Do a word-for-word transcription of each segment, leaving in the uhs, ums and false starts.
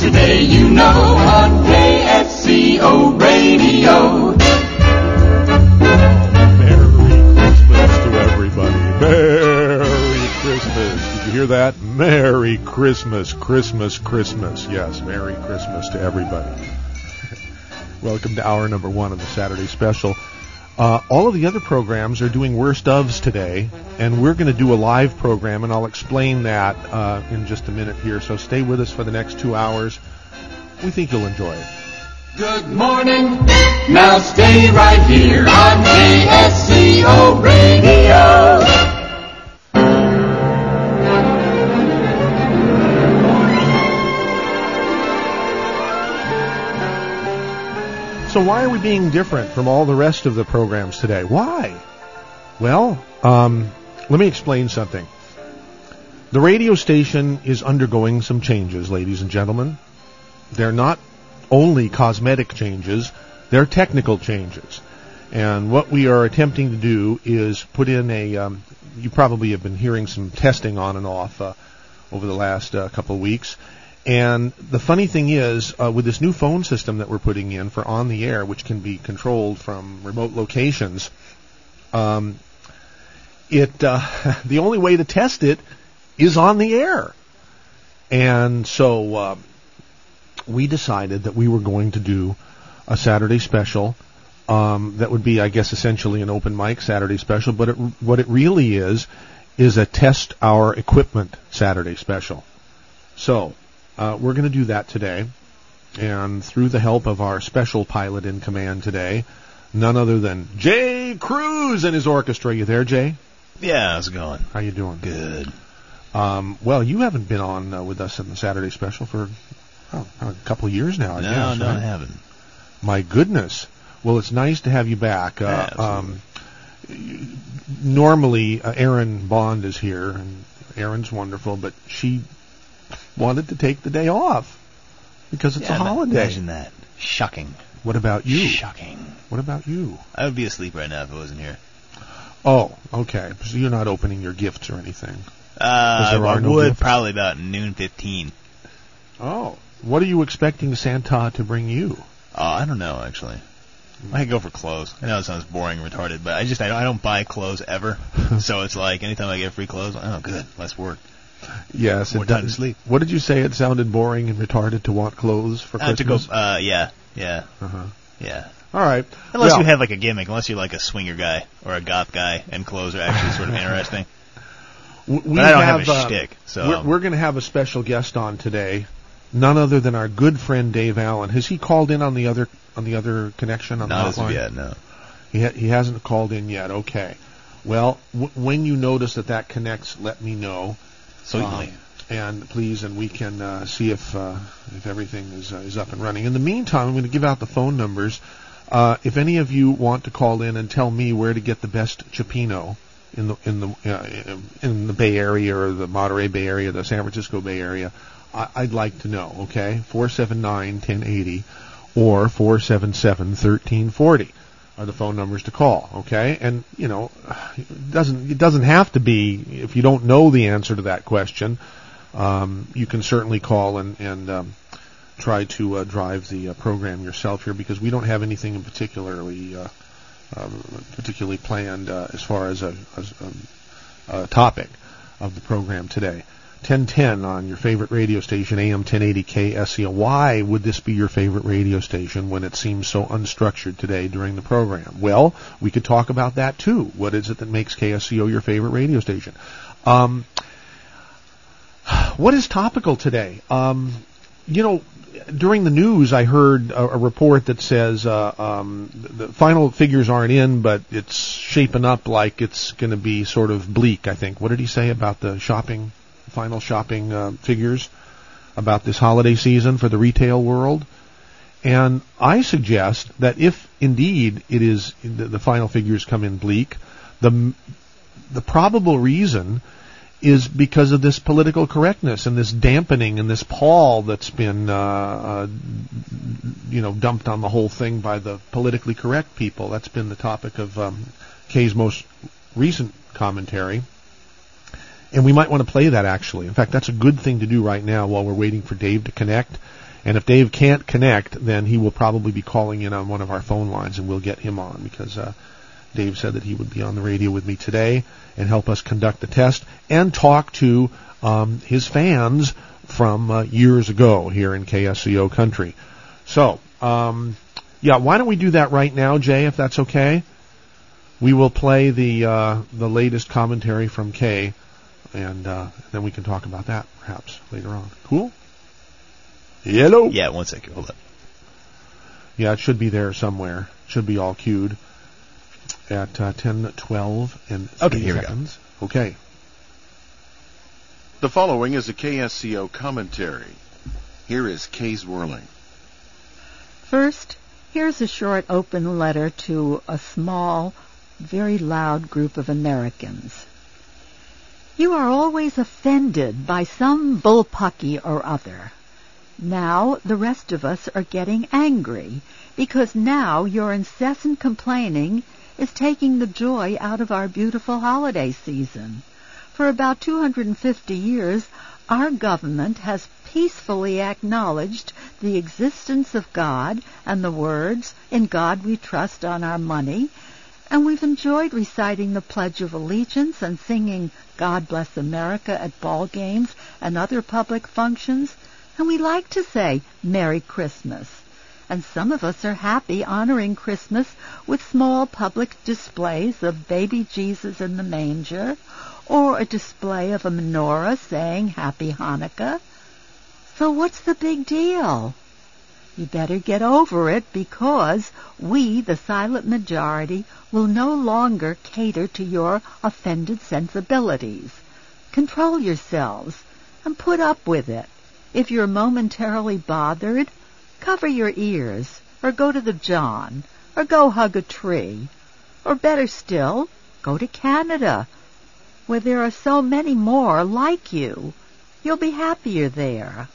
today, you know, on K S C O Radio. Merry Christmas to everybody. Merry Christmas. Did you hear that? Merry Christmas, Christmas, Christmas. Yes, Merry Christmas to everybody. Welcome to hour number one of the Saturday Special. Uh, all of the other programs are doing worst ofs today, and we're going to do a live program, and I'll explain that uh, in just a minute here. So stay with us for the next two hours. We think you'll enjoy it. Good morning. Now stay right here on K S C O Radio. So why are we being different from all the rest of the programs today? Why? Well, um, let me explain something. The radio station is undergoing some changes, ladies and gentlemen. They're not only cosmetic changes, they're technical changes. And what we are attempting to do is put in a, um, you probably have been hearing some testing on and off uh, over the last uh, couple of weeks. And the funny thing is, uh, with this new phone system that we're putting in for on the air, which can be controlled from remote locations, um, it uh, the only way to test it is on the air. And so uh, we decided that we were going to do a Saturday special um, that would be, I guess, essentially an open mic Saturday special. But it, what it really is is a test our equipment Saturday special. So Uh, we're going to do that today, and through the help of our special pilot in command today, none other than Jay Cruz and his orchestra. You there, Jay? Yeah, how's it going? How you doing? Good. Um, well, you haven't been on uh, with us in the Saturday Special for oh, a couple of years now, I no, guess. No, right? I haven't. My goodness. Well, it's nice to have you back. Uh, yeah, um, normally, uh, Erin Bond is here, and Erin's wonderful, but she wanted to take the day off because it's yeah, a holiday. Imagine that. Shocking. What about you? Shocking. What about you? I would be asleep right now if I wasn't here. Oh, okay. So you're not opening your gifts or anything? Uh, there I are no would gifts? probably about noon fifteen. Oh. What are you expecting Santa to bring you? Oh, I don't know, actually. I could go for clothes. I know it sounds boring and retarded, but I just I don't, I don't buy clothes ever. So it's like anytime I get free clothes, oh, good, less work. Yes, More it time does. to sleep. What did you say? It sounded boring and retarded to want clothes for Uh, to go, Christmas? uh, yeah, yeah, Uh-huh. yeah. All right. Unless well, you have like a gimmick, unless you're like a swinger guy or a goth guy, and clothes are actually sort of interesting. w- we But I don't have, have a uh, shtick, so We're, we're going to have a special guest on today, none other than our good friend Dave Allen. Has he called in on the other on the other connection on not the as of hotline? yet, no. He ha- he hasn't called in yet. Okay. Well, w- when you notice that that connects, let me know. Certainly. Um, and please, and we can uh, see if uh, if everything is uh, is up and running. In the meantime, I'm going to give out the phone numbers. Uh, if any of you want to call in and tell me where to get the best cioppino in the in the uh, in the Bay Area or the Monterey Bay Area, the San Francisco Bay Area, I- I'd like to know. Okay, four seven nine, one zero eight zero or four seven seven, one three four zero are the phone numbers to call. Okay, and you know, it doesn't it doesn't have to be if you don't know the answer to that question. Um, you can certainly call and, and um, try to uh, drive the uh, program yourself here, because we don't have anything in particularly uh, uh, particularly planned uh, as far as a, as a, a topic of the program today. ten ten on your favorite radio station, A M ten eighty K S E O. Why would this be your favorite radio station when it seems so unstructured today during the program? Well, we could talk about that too. What is it that makes K S E O your favorite radio station? Um, what is topical today? Um, you know, during the news, I heard a, a report that says uh, um, the, the final figures aren't in, but it's shaping up like it's going to be sort of bleak, I think. What did he say about the shopping, final shopping uh, figures about this holiday season for the retail world? And I suggest that if indeed it is the, the final figures come in bleak, the the probable reason is because of this political correctness and this dampening and this pall that's been, uh, uh, you know, dumped on the whole thing by the politically correct people. That's been the topic of um, Kay's most recent commentary. And we might want to play that, actually. In fact, that's a good thing to do right now while we're waiting for Dave to connect. And if Dave can't connect, then he will probably be calling in on one of our phone lines, and we'll get him on, because uh, Dave said that he would be on the radio with me today and help us conduct the test and talk to um, his fans from uh, years ago here in K S C O country. So, um, yeah, why don't we do that right now, Jay, if that's okay? We will play the uh, the latest commentary from Kay, and uh, then we can talk about that perhaps later on. Cool? Hello? Yeah, one second. Hold on. Yeah, it should be there somewhere. It should be all queued at uh, ten, twelve, and three okay, here seconds. We go. Okay. The following is a K S C O commentary. Here is Kay Zwerling. First, here's a short open letter to a small, very loud group of Americans. You are always offended by some bullpucky or other. Now the rest of us are getting angry, because now your incessant complaining is taking the joy out of our beautiful holiday season. For about two hundred fifty years, our government has peacefully acknowledged the existence of God and the words, "In God we trust," on our money, and we've enjoyed reciting the Pledge of Allegiance and singing "God Bless America" at ball games and other public functions, and we like to say Merry Christmas. And some of us are happy honoring Christmas with small public displays of baby Jesus in the manger, or a display of a menorah saying Happy Hanukkah. So what's the big deal? You better get over it, because we, the silent majority, will no longer cater to your offended sensibilities. Control yourselves and put up with it. If you're momentarily bothered, cover your ears, or go to the John, or go hug a tree, or better still, go to Canada, where there are so many more like you. You'll be happier there.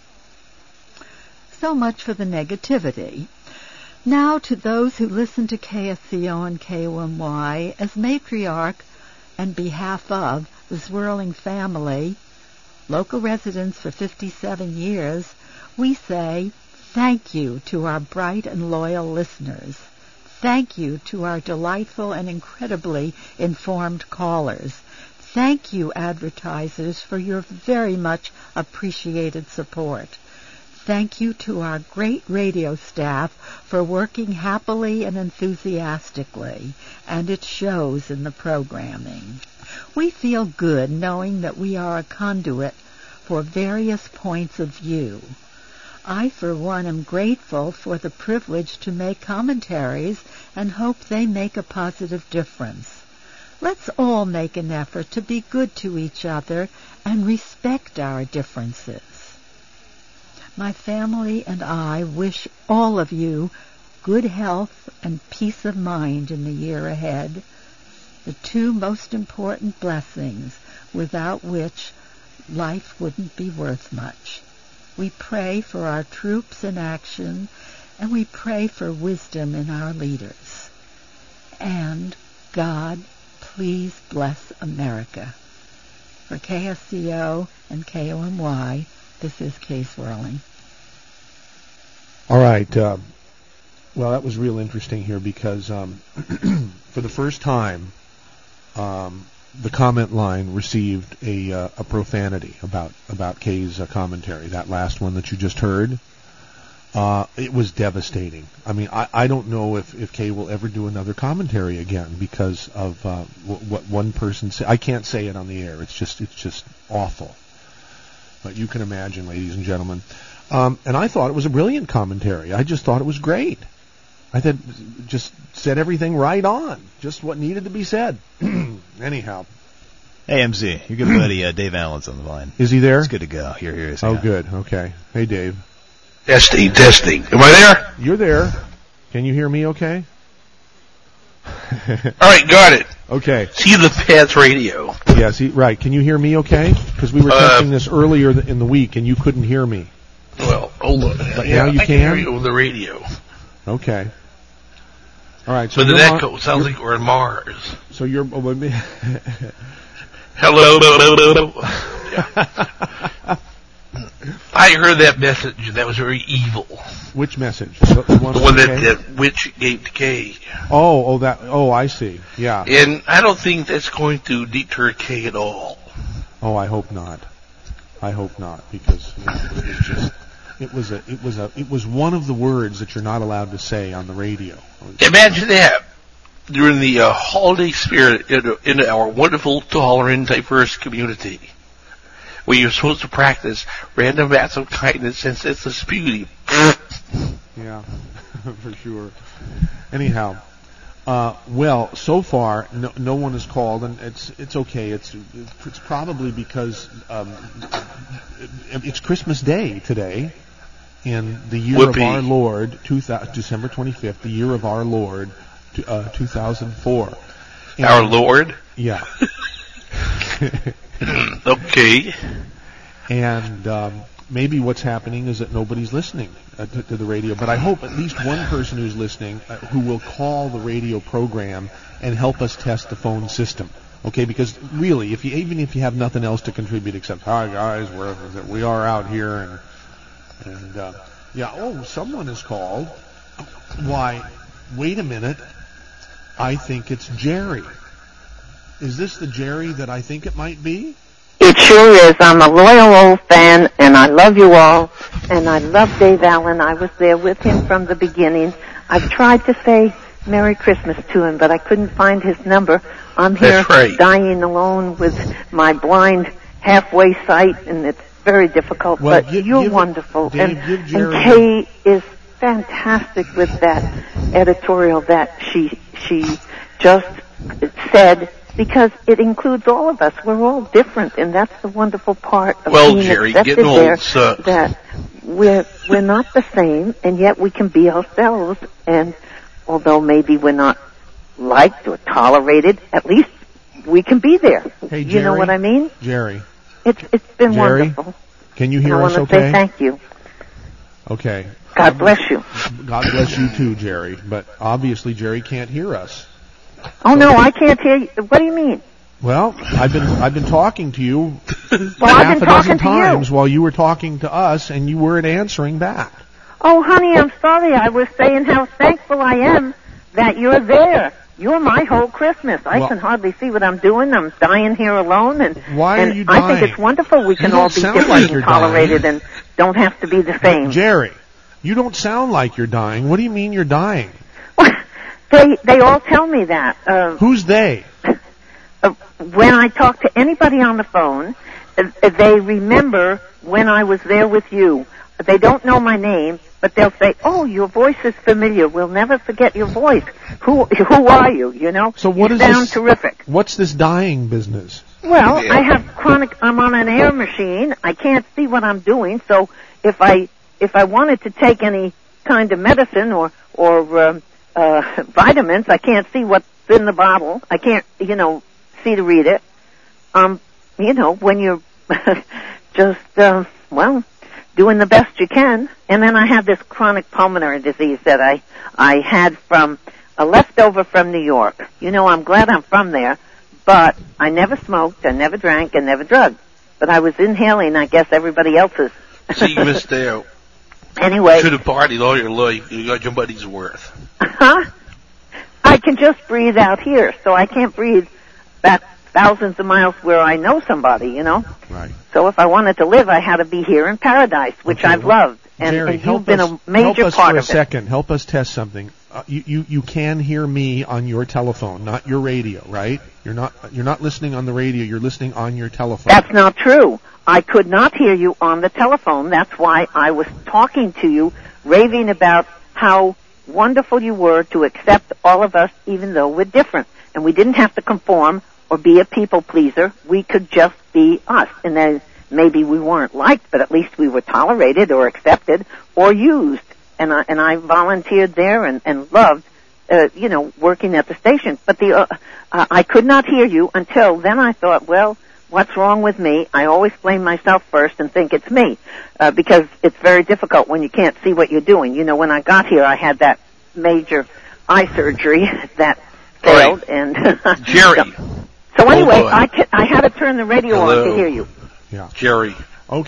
So much for the negativity. Now to those who listen to K S C O and K O M Y, as matriarch and behalf of the Zwerling family, local residents for fifty-seven years, we say thank you to our bright and loyal listeners. Thank you to our delightful and incredibly informed callers. Thank you, advertisers, for your very much appreciated support. Thank you to our great radio staff for working happily and enthusiastically, and it shows in the programming. We feel good knowing that we are a conduit for various points of view. I, for one, am grateful for the privilege to make commentaries and hope they make a positive difference. Let's all make an effort to be good to each other and respect our differences. My family and I wish all of you good health and peace of mind in the year ahead, the two most important blessings without which life wouldn't be worth much. We pray for our troops in action, and we pray for wisdom in our leaders. And God, please bless America. For K S C O and K O M Y, this is Kay Zwerling. All right. Uh, well, that was real interesting here, because um, for the first time, um, the comment line received a, uh, a profanity about about Kay's uh, commentary. That last one that you just heard, uh, it was devastating. I mean, I, I don't know if, if Kay will ever do another commentary again because of uh, w- what one person said. I can't say it on the air. It's just it's just awful. But you can imagine, ladies and gentlemen. Um, and I thought it was a brilliant commentary. I just thought it was great. I thought just said everything right on, just what needed to be said. Anyhow. Hey, M Z, your good buddy uh, Dave Allen's on the line. Is he there? It's good to go. Here, here is. Oh, yeah. good. Okay. Hey, Dave. Testing, testing. Am I there? You're there. Can you hear me okay? All right, got it. Okay. See the Pats radio. Yes, he, right. Can you hear me okay? Because we were Uh, testing this earlier th- in the week, and you couldn't hear me. Well, hold on. But yeah, now you I can? hear you over the radio. Okay. All right. So But the you're Mar- echo sounds like we're on Mars. So you're... Oh, wait a minute. Hello. Yeah. I heard that message. That was very evil. Which message? The, the one, The one with that, Kay? that witch gave to Kay. Oh, oh, that. Oh, I see. Yeah. And I don't think that's going to deter Kay at all. Oh, I hope not. I hope not, because you know, it was just. It was a. It was a. It was one of the words that you're not allowed to say on the radio. Imagine that. During the uh, holiday spirit in, in our wonderful, tolerant, diverse community, where you're supposed to practice random acts of kindness and senseless beauty. Yeah, for sure. Anyhow, uh, well, so far no, no one has called, and it's it's okay. It's it's probably because um, it's Christmas Day today, in the year Whoopee. of our Lord, two thousand, December twenty-fifth, the year of our Lord, uh, two thousand four. And, Our Lord? Yeah. Okay. And um, maybe what's happening is that nobody's listening uh, to, to the radio. But I hope at least one person who's listening uh, who will call the radio program and help us test the phone system. Okay, because really, if you even if you have nothing else to contribute except, hi guys, we're, we are out here, and and uh, yeah, oh, someone has called. Why? Wait a minute. I think it's Jerry. Is this the Jerry that I think it might be? It sure is. I'm a loyal old fan, and I love you all, and I love Dave Allen. I was there with him from the beginning. I've tried to say Merry Christmas to him, but I couldn't find his number. I'm here That's right. dying alone with my blind halfway sight, and it's very difficult, Well, but give- you're give- wonderful. Dave, and, give and Jerry- Kay is fantastic with that editorial that she she just said, because it includes all of us. We're all different, and that's the wonderful part of Well, being Jerry, accepted getting old there, sucks. that we're we're not the same, and yet we can be ourselves. And although maybe we're not liked or tolerated, at least we can be there. Hey, you know Jerry? what I mean? Jerry, It's it's been Jerry? wonderful. can you And hear I us want to okay? say thank you. Okay. God bless you. God bless you too, Jerry. But obviously Jerry can't hear us. Oh no, I can't hear you. What do you mean? Well, I've been I've been talking to you Well, half I've been a dozen talking to times you. while you were talking to us, and you weren't answering back. Oh, honey, I'm sorry. I was saying how thankful I am that you're there. You're my whole Christmas. I Well- can hardly see what I'm doing. I'm dying here alone, and Why are and you I dying? think it's wonderful we can You don't all be sound different like and you're tolerated dying. and don't have to be the same. Jerry, you don't sound like you're dying. What do you mean you're dying? they they all tell me that. Uh, Who's they? uh, when I talk to anybody on the phone, uh, they remember when I was there with you. They don't know my name, but they'll say, "Oh, your voice is familiar. We'll never forget your voice. Who who are you? You know? So what you is sound this- terrific." What's this dying business? Well, Yeah. I have chronic. I'm on an air machine. I can't see what I'm doing. So if I if I wanted to take any kind of medicine or or um, uh, vitamins, I can't see what's in the bottle. I can't, you know, see to read it. Um, you know, when you're just uh, well doing the best you can. And then I have this chronic pulmonary disease that I I had from a leftover from New York. You know, I'm glad I'm from there. But I never smoked, I never drank, and never drugged. But I was inhaling, I guess, everybody else's. So you missed out. Anyway, Should have partied all your life. You got your money's worth. huh? I can just breathe out here, so I can't breathe back thousands of miles where I know somebody, you know? Right. So if I wanted to live, I had to be here in paradise, which Okay, I've well, loved. And, Jerry, and help you've been us, a major help us part for a of it. second. Help us test something. Uh, you, you you can hear me on your telephone, not your radio, right? You're not you're not listening on the radio. You're listening on your telephone. That's not true. I could not hear you on the telephone. That's why I was talking to you, raving about how wonderful you were to accept all of us, even though we're different. And we didn't have to conform or be a people pleaser. We could just be us. And then maybe we weren't liked, but at least we were tolerated or accepted or used. And I, and I volunteered there and, and loved, uh, you know, working at the station. But the, uh, uh, I could not hear you until then I thought, well, what's wrong with me? I always blame myself first and think it's me, uh, because it's very difficult when you can't see what you're doing. You know, when I got here, I had that major eye surgery that failed, Right. and Jerry. So anyway, Hold on. I ca- I had to turn the radio Hello. on to hear you. Yeah. Jerry. Okay.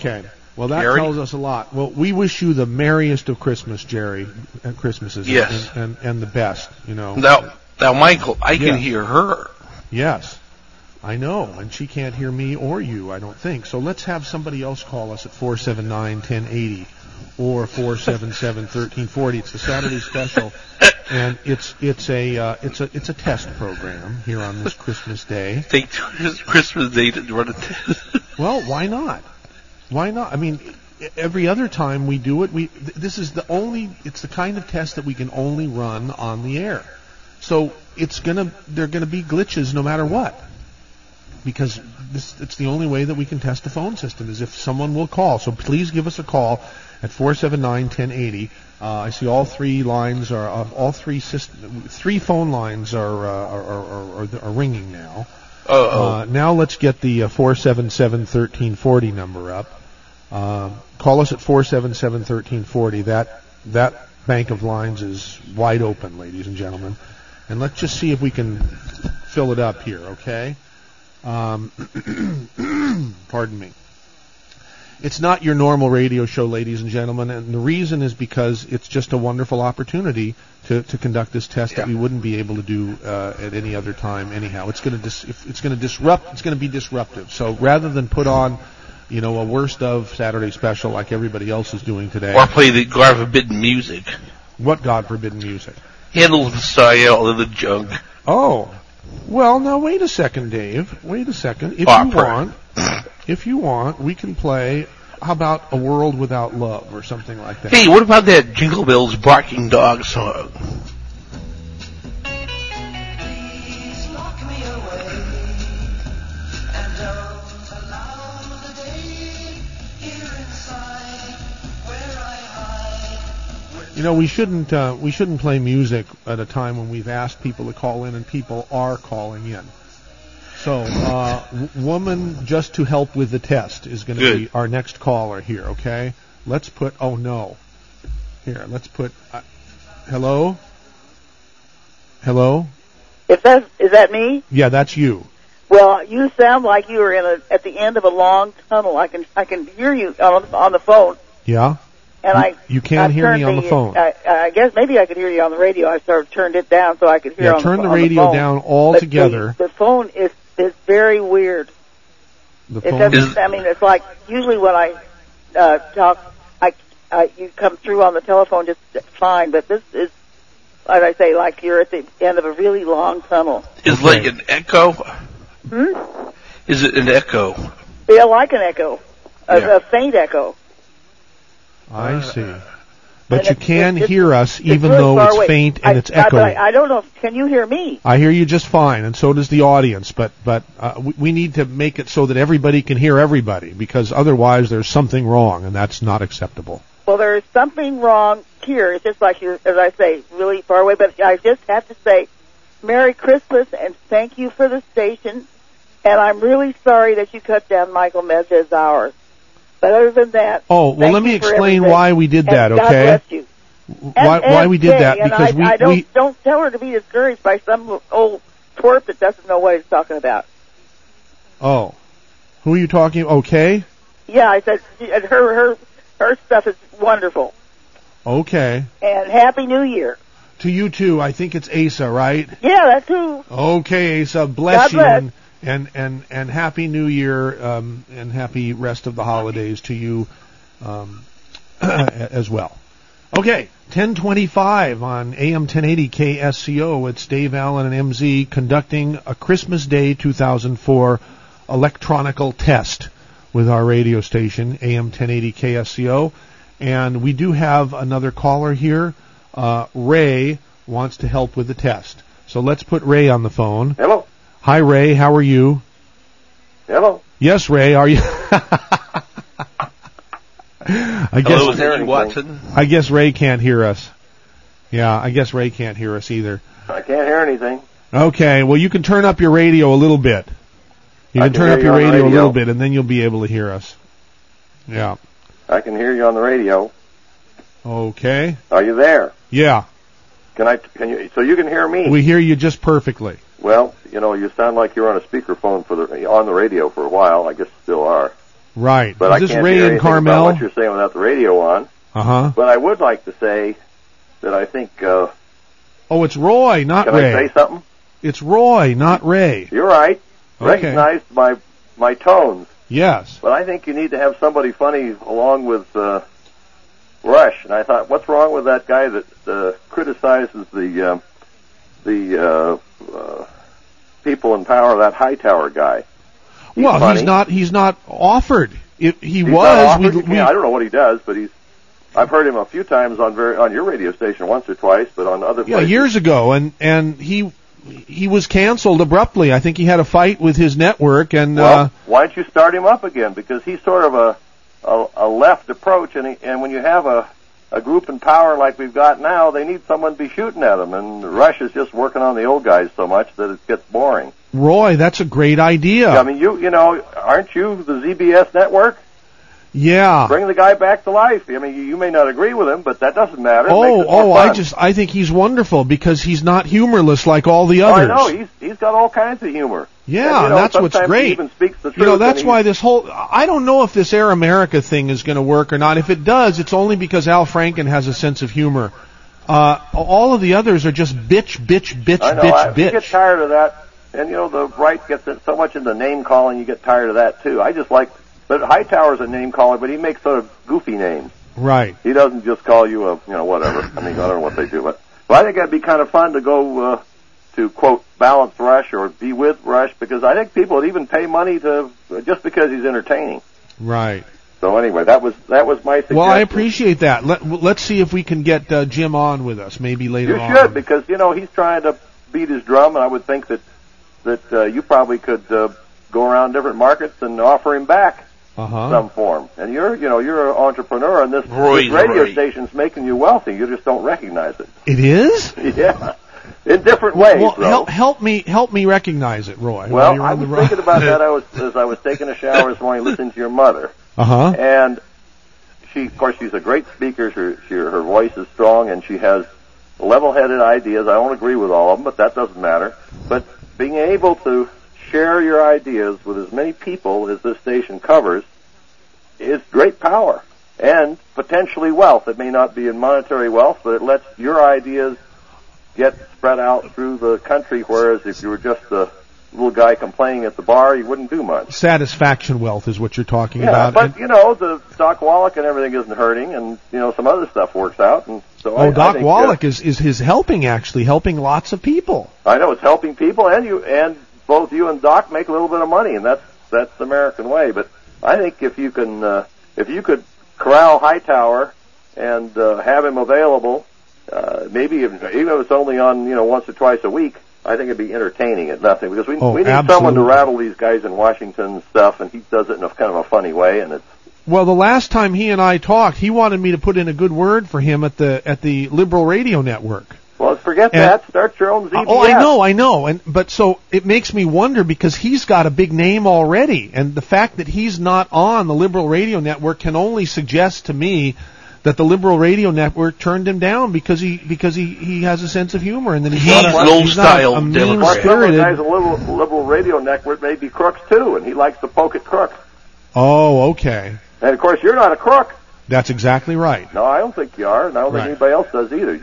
Well, that Jerry? tells us a lot. Well, we wish you the merriest of Christmas, Jerry, and Christmases, Yes. and, and, and the best, you know. Now, now, Michael, I can Yeah. hear her. Yes, I know, and she can't hear me or you, I don't think. So let's have somebody else call us at four seven nine, one zero eight zero or four seven seven, one three four zero. It's the Saturday special, and it's it's a uh, it's a it's a test program here on this Christmas Day. Take Christmas Day to run a test. Well, why not? Why not? I mean, every other time we do it, we th- this is the only it's the kind of test that we can only run on the air. So it's gonna they're gonna be glitches no matter what, because this it's the only way that we can test the phone system is if someone will call. So please give us a call at four seven nine, one zero eight zero. Uh, I see all three lines are uh, all three system, three phone lines are uh, are, are, are are ringing now. Uh-oh. Uh, now let's get the uh, four seven seven, one three four zero number up. Uh, call us at four seven seven, one three four zero. That that bank of lines is wide open, ladies and gentlemen. And let's just see if we can fill it up here, okay? Um, pardon me. It's not your normal radio show, ladies and gentlemen, and the reason is because it's just a wonderful opportunity to, to conduct this test Yeah. that we wouldn't be able to do uh, at any other time. Anyhow, it's going to dis- if it's going to disrupt. It's going to be disruptive. So rather than put on, you know, a worst of Saturday special like everybody else is doing today, Or play the God forbidden music. what God forbidden music? Handle the Messiah, all of the junk. Oh, well, now wait a second, Dave. Wait a second. If you Opera. want, if you want, we can play. How about A World Without Love or something like that? Hey, what about that Jingle Bells Barking Dog song? You know, we shouldn't uh, we shouldn't play music at a time when we've asked people to call in and people are calling in. So, uh, w- woman just to help with the test is going to Good. be our next caller here. Okay, let's put. Oh no, here let's put. Uh, hello, hello. If that is that me? Yeah, that's you. Well, you sound like you were in a at the end of a long tunnel. I can I can hear you on on the phone, Yeah. and I You can't I hear me turned on the phone. I, I guess maybe I could hear you on the radio. I sort of turned it down so I could hear. Yeah, on turn the, the on radio phone. down But altogether. The, the phone is is very weird. The It phone. doesn't. I mean, it's like usually when I uh, talk, I, I you come through on the telephone just fine, but this is, as I say, like you're at the end of a really long tunnel. Is Okay. like an echo? Hmm? Is it an echo? Yeah, like an echo, a, Yeah. a faint echo. I see. But And you it's- can it's- hear us it's even really though far it's away. faint and I, it's I, but echoing. I, I don't know. If, can you hear me? I hear you just fine, and so does the audience. But but uh, we, we need to make it so that everybody can hear everybody, because otherwise there's something wrong, and that's not acceptable. Well, there is something wrong here. It's just like you're, as I say, really far away. But I just have to say, Merry Christmas and thank you for the station. And I'm really sorry that you cut down Michael Mez's hours. But other than that, Oh, well, thank let me you for explain everything. why we did And that, God okay? bless you. Why And- why and we did Kay, that? and Because I, we I don't, we don't tell her to be discouraged by some old twerp that doesn't know what he's talking about. oh, who are you talking? Okay, Yeah, I said her her her stuff is wonderful. okay. And Happy New Year. To you too. I think it's Asa, right? Yeah, that's who. Okay, Asa. Bless God you, bless. and and and and happy New Year, um, and happy rest of the holidays to you, um, as well. Okay, ten twenty-five on A M ten eighty K S C O. It's Dave Allen and M Z conducting a Christmas Day two thousand four electronical test with our radio station, A M ten eighty K S C O. And we do have another caller here. Uh, Ray wants to help with the test. So let's put Ray on the phone. Hello. Hi, Ray. How are you? Hello. Yes, Ray. Are you? I guess Hello, is that you, Watson? I guess Ray can't hear us. Yeah, I guess Ray can't hear us either. I can't hear anything. Okay, well, you can turn up your radio a little bit. You I can can turn hear up you your on the radio, a radio. little bit, and then you'll be able to hear us. Yeah. I can hear you on the radio. Okay. Are you there? Yeah. Can I? Can you? So you can hear me? We hear you just perfectly. Well, you know, you sound like you're on a speakerphone for the on the radio for a while. I guess you still are. Right. But Is I this can't Ray hear and anything Carmel? about what you're saying without the radio on. Uh-huh. But I would like to say that I think... Uh, oh, it's Roy, not can Ray. I say something? It's Roy, not Ray. You're right. Okay. Recognized my, my tones. Yes. But I think you need to have somebody funny along with uh, Rush. And I thought, what's wrong with that guy that uh, criticizes the uh, the uh, uh, people in power, that Hightower guy? He's well, funny. he's not. He's not offered. If he He's was, not we, offered. we, Yeah, I don't know what he does, but he's. I've heard him a few times on very, on your radio station once or twice, but on other yeah, places. years ago, and and he he was canceled abruptly. I think he had a fight with his network, and Well, uh, why don't you start him up again? Because he's sort of a a, a left approach, and he, and when you have a a group in power like we've got now, they need someone to be shooting at them. And Rush is just working on the old guys so much that it gets boring. Roy, that's a great idea. I mean, you you know, aren't you the Z B S network? Yeah. Bring the guy back to life. I mean, you, you may not agree with him, but that doesn't matter. It Oh, makes it more oh, fun. I just I think he's wonderful because he's not humorless like all the Oh, I others. know he's he's got all kinds of humor. Yeah, and, you know, that's what's sometimes great. He even speaks the truth. You know, that's and why he's- this whole I don't know if this Air America thing is going to work or not. If it does, it's only because Al Franken has a sense of humor. Uh, all of the others are just bitch, bitch, bitch, I know. bitch, I, bitch. You get tired of that, and you know the right gets in, so much into name calling. You get tired of that too. I just like, but Hightower's a name caller, but he makes sort of goofy names. Right. He doesn't just call you a, you know, whatever. I mean, I don't know what they do, but but I think that'd be kind of fun to go uh, to quote balance Rush or be with Rush, because I think people would even pay money to just because he's entertaining. Right. So anyway, that was that was my suggestion. Well, I appreciate that. Let, let's see if we can get uh, Jim on with us maybe later You on. should, because you know he's trying to beat his drum, and I would think that that uh, you probably could uh, go around different markets and offer him back uh-huh. some form. And you're, you know, you're an entrepreneur, and this, Roy, this radio Roy. station's making you wealthy. You just don't recognize it. It is? Yeah, in different ways. Well, bro. help, help me help me recognize it, Roy. while Well, you're I on was the thinking ro- about that. I was as I was taking a shower this morning, listening to your mother, Uh-huh. and she, of course, she's a great speaker. Her, she, her voice is strong, and she has level-headed ideas. I don't agree with all of them, but that doesn't matter. But being able to share your ideas with as many people as this station covers is great power and potentially wealth. It may not be in monetary wealth, but it lets your ideas get spread out through the country, whereas if you were just a little guy complaining at the bar, you wouldn't do much. Satisfaction wealth is what you're talking Yeah, about. but And- you know, the Doc Wallach and everything isn't hurting, and you know, some other stuff works out, and so I, oh, Doc I think, Wallach uh, is, is his helping, actually, helping lots of people. I know it's helping people, and you and both you and Doc make a little bit of money, and that's that's the American way. But I think if you can, uh, if you could corral Hightower and uh, have him available, uh, maybe if, even if it's only on you know once or twice a week, I think it'd be entertaining at nothing, because we Oh, we need someone to absolutely. rattle these guys in Washington and stuff, and he does it in a kind of a funny way, and it's. Well, the last time he and I talked, he wanted me to put in a good word for him at the at the Liberal Radio Network. Well, forget And- that. Start your own Z B S. Oh, I know, I know, and but so it makes me wonder because he's got a big name already, and the fact that he's not on the Liberal Radio Network can only suggest to me that the Liberal Radio Network turned him down because he because he, he has a sense of humor and that he's, He's not a, low he's style not a Democrat. Plus, some of the guys mean-spirited. in liberal, liberal radio network may be crooks too, and he likes to poke at crooks. Oh, okay, And of course, you're not a crook. that's exactly right. No, I don't think you are, and I don't Right. think anybody else does either.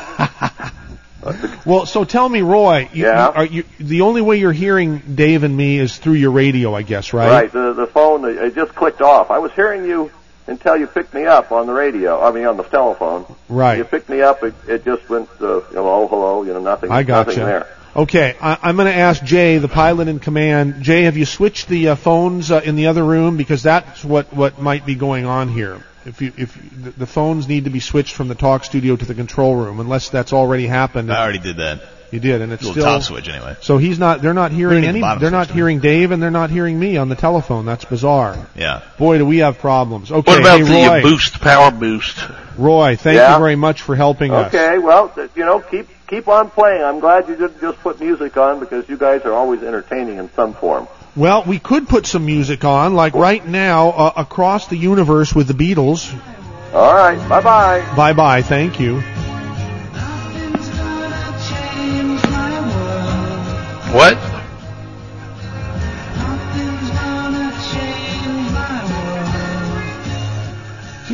You- Well, so tell me, Roy, you, Yeah? you, are you the only way you're hearing Dave and me is through your radio, I guess, right? right. The the phone it it just clicked off. I was hearing you until you picked me up on the radio. I mean, on the telephone. Right. You picked me up. It, it just went. Uh, you know, oh, hello. You know, nothing. I gotcha. Nothing there. Okay, I, I'm going to ask Jay, the pilot in command. Jay, have you switched the uh, phones uh, in the other room? Because that's what, what might be going on here. If you if the, the phones need to be switched from the talk studio to the control room, unless that's already happened. I already did that. You did, and it's Little still top switch anyway. So he's not. They're not hearing Bring in the any. bottom They're not switch, hearing Dave, and they're not hearing me on the telephone. That's bizarre. Yeah. Boy, do we have problems. Okay, What about hey, the Roy. uh, boost, power boost? Roy, thank Yeah? you very much for helping us. Okay. Well, th- you know, keep keep on playing. I'm glad you didn't just put music on, because you guys are always entertaining in some form. Well, we could put some music on, like right now, uh, Across the Universe with the Beatles. All right. Bye bye. Bye bye. Thank you. What?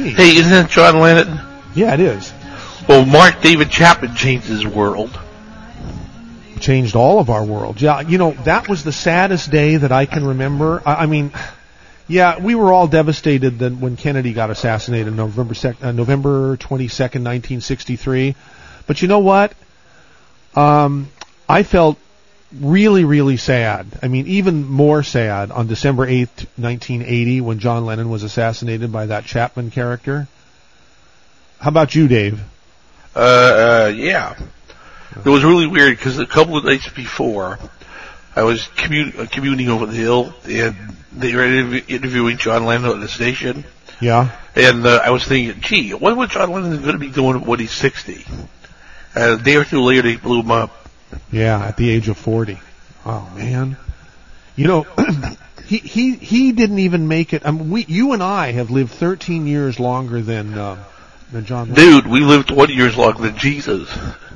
me. Hey, isn't that John Lennon? Yeah, it is. Well, Mark David Chapman changed his world. Changed all of our world. Yeah, you know, that was the saddest day that I can remember. I, I mean, yeah, we were all devastated that when Kennedy got assassinated on November sec- uh, November twenty-second, nineteen sixty-three. But you know what? Um, I felt really, really sad. I mean, even more sad on December eighth, nineteen eighty, when John Lennon was assassinated by that Chapman character. How about you, Dave? Uh, uh yeah. It was really weird because a couple of nights before, I was commu- uh, commuting over the hill, and they were interv- interviewing John Lennon at the station. Yeah. And uh, I was thinking, gee, what was John Lennon going to be doing when he's sixty? Uh, a day or two later, they blew him up. Yeah, at the age of forty. Oh, man. You know, he he he didn't even make it. I mean, we, you and I have lived thirteen years longer than uh, than John Lennon. Dude, we lived twenty years longer than Jesus.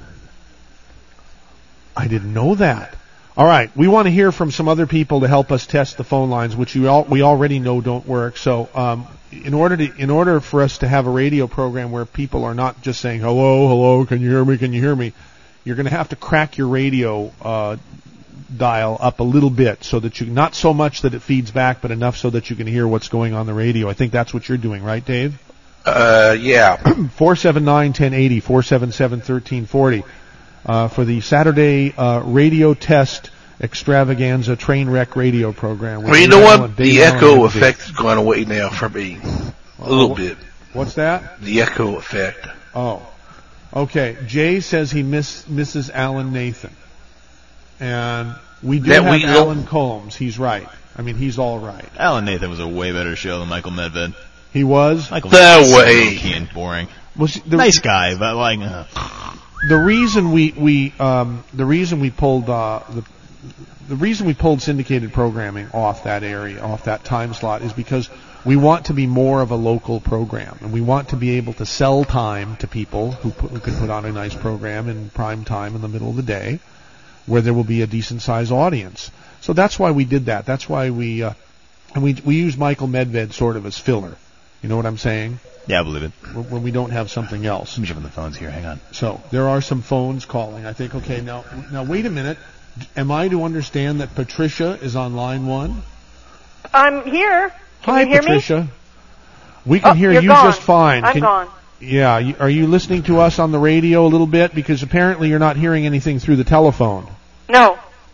I didn't know that. All right, we want to hear from some other people to help us test the phone lines, which you all, we already know don't work. So, um, in order to, in order for us to have a radio program where people are not just saying hello, hello, can you hear me, can you hear me, you're going to have to crack your radio uh, dial up a little bit so that you, not so much that it feeds back, but enough so that you can hear what's going on the radio. I think that's what you're doing, right, Dave? Uh, yeah. four seven nine, one oh eight oh, four seven seven, one three four oh. Uh, for the Saturday uh, radio test extravaganza train wreck radio program. Well, you know what? The echo effect has gone away now for me. A little bit. What's that? The echo effect. Oh. Okay. Jay says he miss, misses Alan Nathan. And we do That have we Alan Combs. He's right. I mean, he's all right. Alan Nathan was a way better show than Michael Medved. He was? Michael That Medved's way. so and boring. Was the, Nice guy, but like... Uh, The reason we we um, the reason we pulled uh, the the reason we pulled syndicated programming off that area, off that time slot, is because we want to be more of a local program, and we want to be able to sell time to people who, put, who can put on a nice program in prime time in the middle of the day, where there will be a decent sized audience. So that's why we did that. That's why we uh, and we we use Michael Medved sort of as filler. You know what I'm saying? yeah, I believe it. When we don't have something else. Let me jump on the phones here. Hang on. So there are some phones calling. I think, okay, now, now wait a minute. Am I to understand that Patricia is on line one? I'm here. Can Hi, you hear Patricia. me? We can Oh, hear you're you gone. just fine. I'm Can- gone. Yeah, you, are you listening to us on the radio a little bit? Because apparently you're not hearing anything through the telephone. No.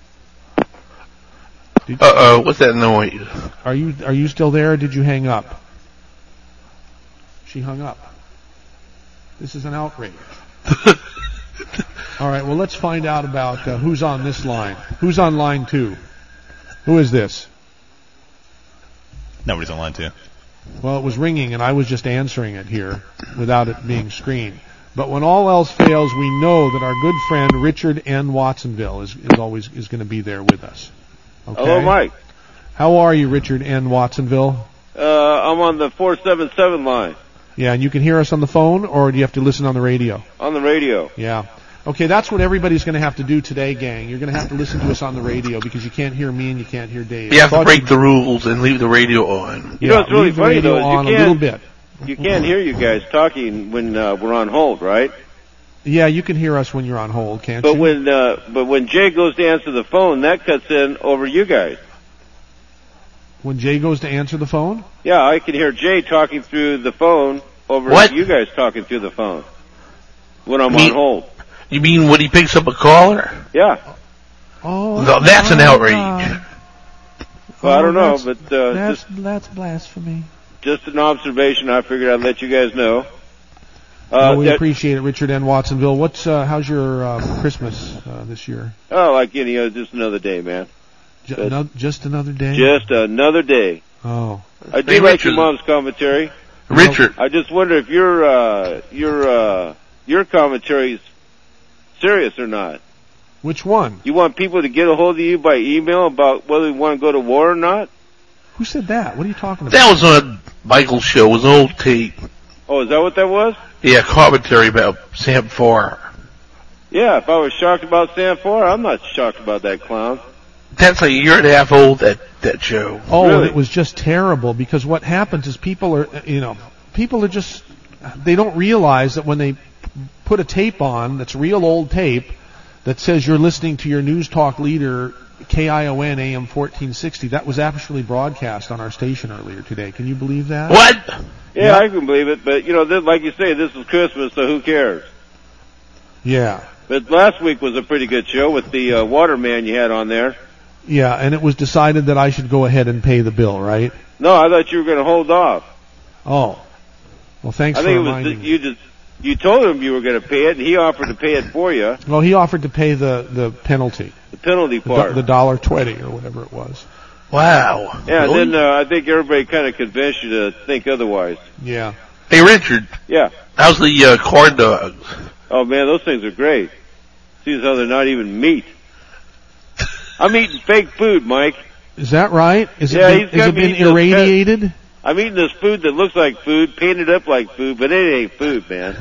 Did- Uh-oh, what's that noise? Are you are you still there, or did you hang up? She hung up. This is an outrage. All right, well, let's find out about uh, who's on this line. Who's on line two? Who is this? Nobody's on line two. Well, it was ringing, and I was just answering it here without it being screened. But when all else fails, we know that our good friend Richard N. Watsonville is, is always is going to be there with us. Okay? Hello, Mike. How are you, Richard N. Watsonville? Uh, I'm on the four seven seven line Yeah, and you can hear us on the phone, or do you have to listen on the radio? on the radio. Yeah. Okay, that's what everybody's going to have to do today, gang. You're going to have to listen to us on the radio because you can't hear me and you can't hear Dave. You have I to thought break the rules and leave the radio on. You Yeah, know what's really leave the funny, radio though, is you on a can't- little bit. You can't hear you guys talking when uh, we're on hold, right? Yeah, you can hear us when you're on hold, can't But you? when uh, but when Jay goes to answer the phone, that cuts in over you guys. When Jay goes to answer the phone? Yeah, I can hear Jay talking through the phone over What? you guys talking through the phone when I'm Me- on hold. You mean when he picks up a caller? Yeah. Oh, No, that's an my outrage. God. Well, I Oh, don't know, that's- but uh, That's just that's blasphemy. just an observation. I figured I'd let you guys know. Uh, well, we that- appreciate it, Richard N. Watsonville. What's uh, how's your uh, Christmas uh, this year? oh, like any other, just another day, man. J- Good. ano- just another day. Just another day. Oh, I do Hey, like Richard. your mom's commentary. Richard, I just wonder if your uh, your uh, your commentary's serious or not. which one? You want people to get a hold of you by email about whether you want to go to war or not? Who said that? What are you talking about? that was on Michael's show. It was an old tape. Oh, is that what that was? Yeah, commentary about Sam Farr. Yeah, if I was shocked about Sam Four, I'm not shocked about that clown. That's a year and a half old, that, that show. Oh, and Really? it was just terrible because what happens is people are, uh, you know, people are just, they don't realize that when they p- put a tape on that's real old tape that says you're listening to your News Talk leader, K I O N A M fourteen sixty, that was actually broadcast on our station earlier today. Can you believe that? What? Yeah, Yeah. I can believe it, but, you know, this, like you say, this is Christmas, so who cares? Yeah. But last week was a pretty good show with the uh, waterman you had on there. Yeah, and it was decided that I should go ahead and pay the bill, right? No, I thought you were going to hold off. Oh. Well, thanks I for think it was reminding that me. you just you told him you were going to pay it, and he offered to pay it for you. Well, he offered to pay the, the penalty. The penalty The, part. do- the dollar twenty or whatever it was. Wow. yeah, Really? and then uh, I think everybody kind of convinced you to think otherwise. Yeah. Hey, Richard, Yeah. how's the uh, corn dogs? Oh man, those things are great. Seems how they're not even meat. I'm eating fake food, Mike. Is that right? Is Yeah, it he's been, has got it me been eating those irradiated? I'm eating this food that looks like food, painted up like food, but it ain't food, man.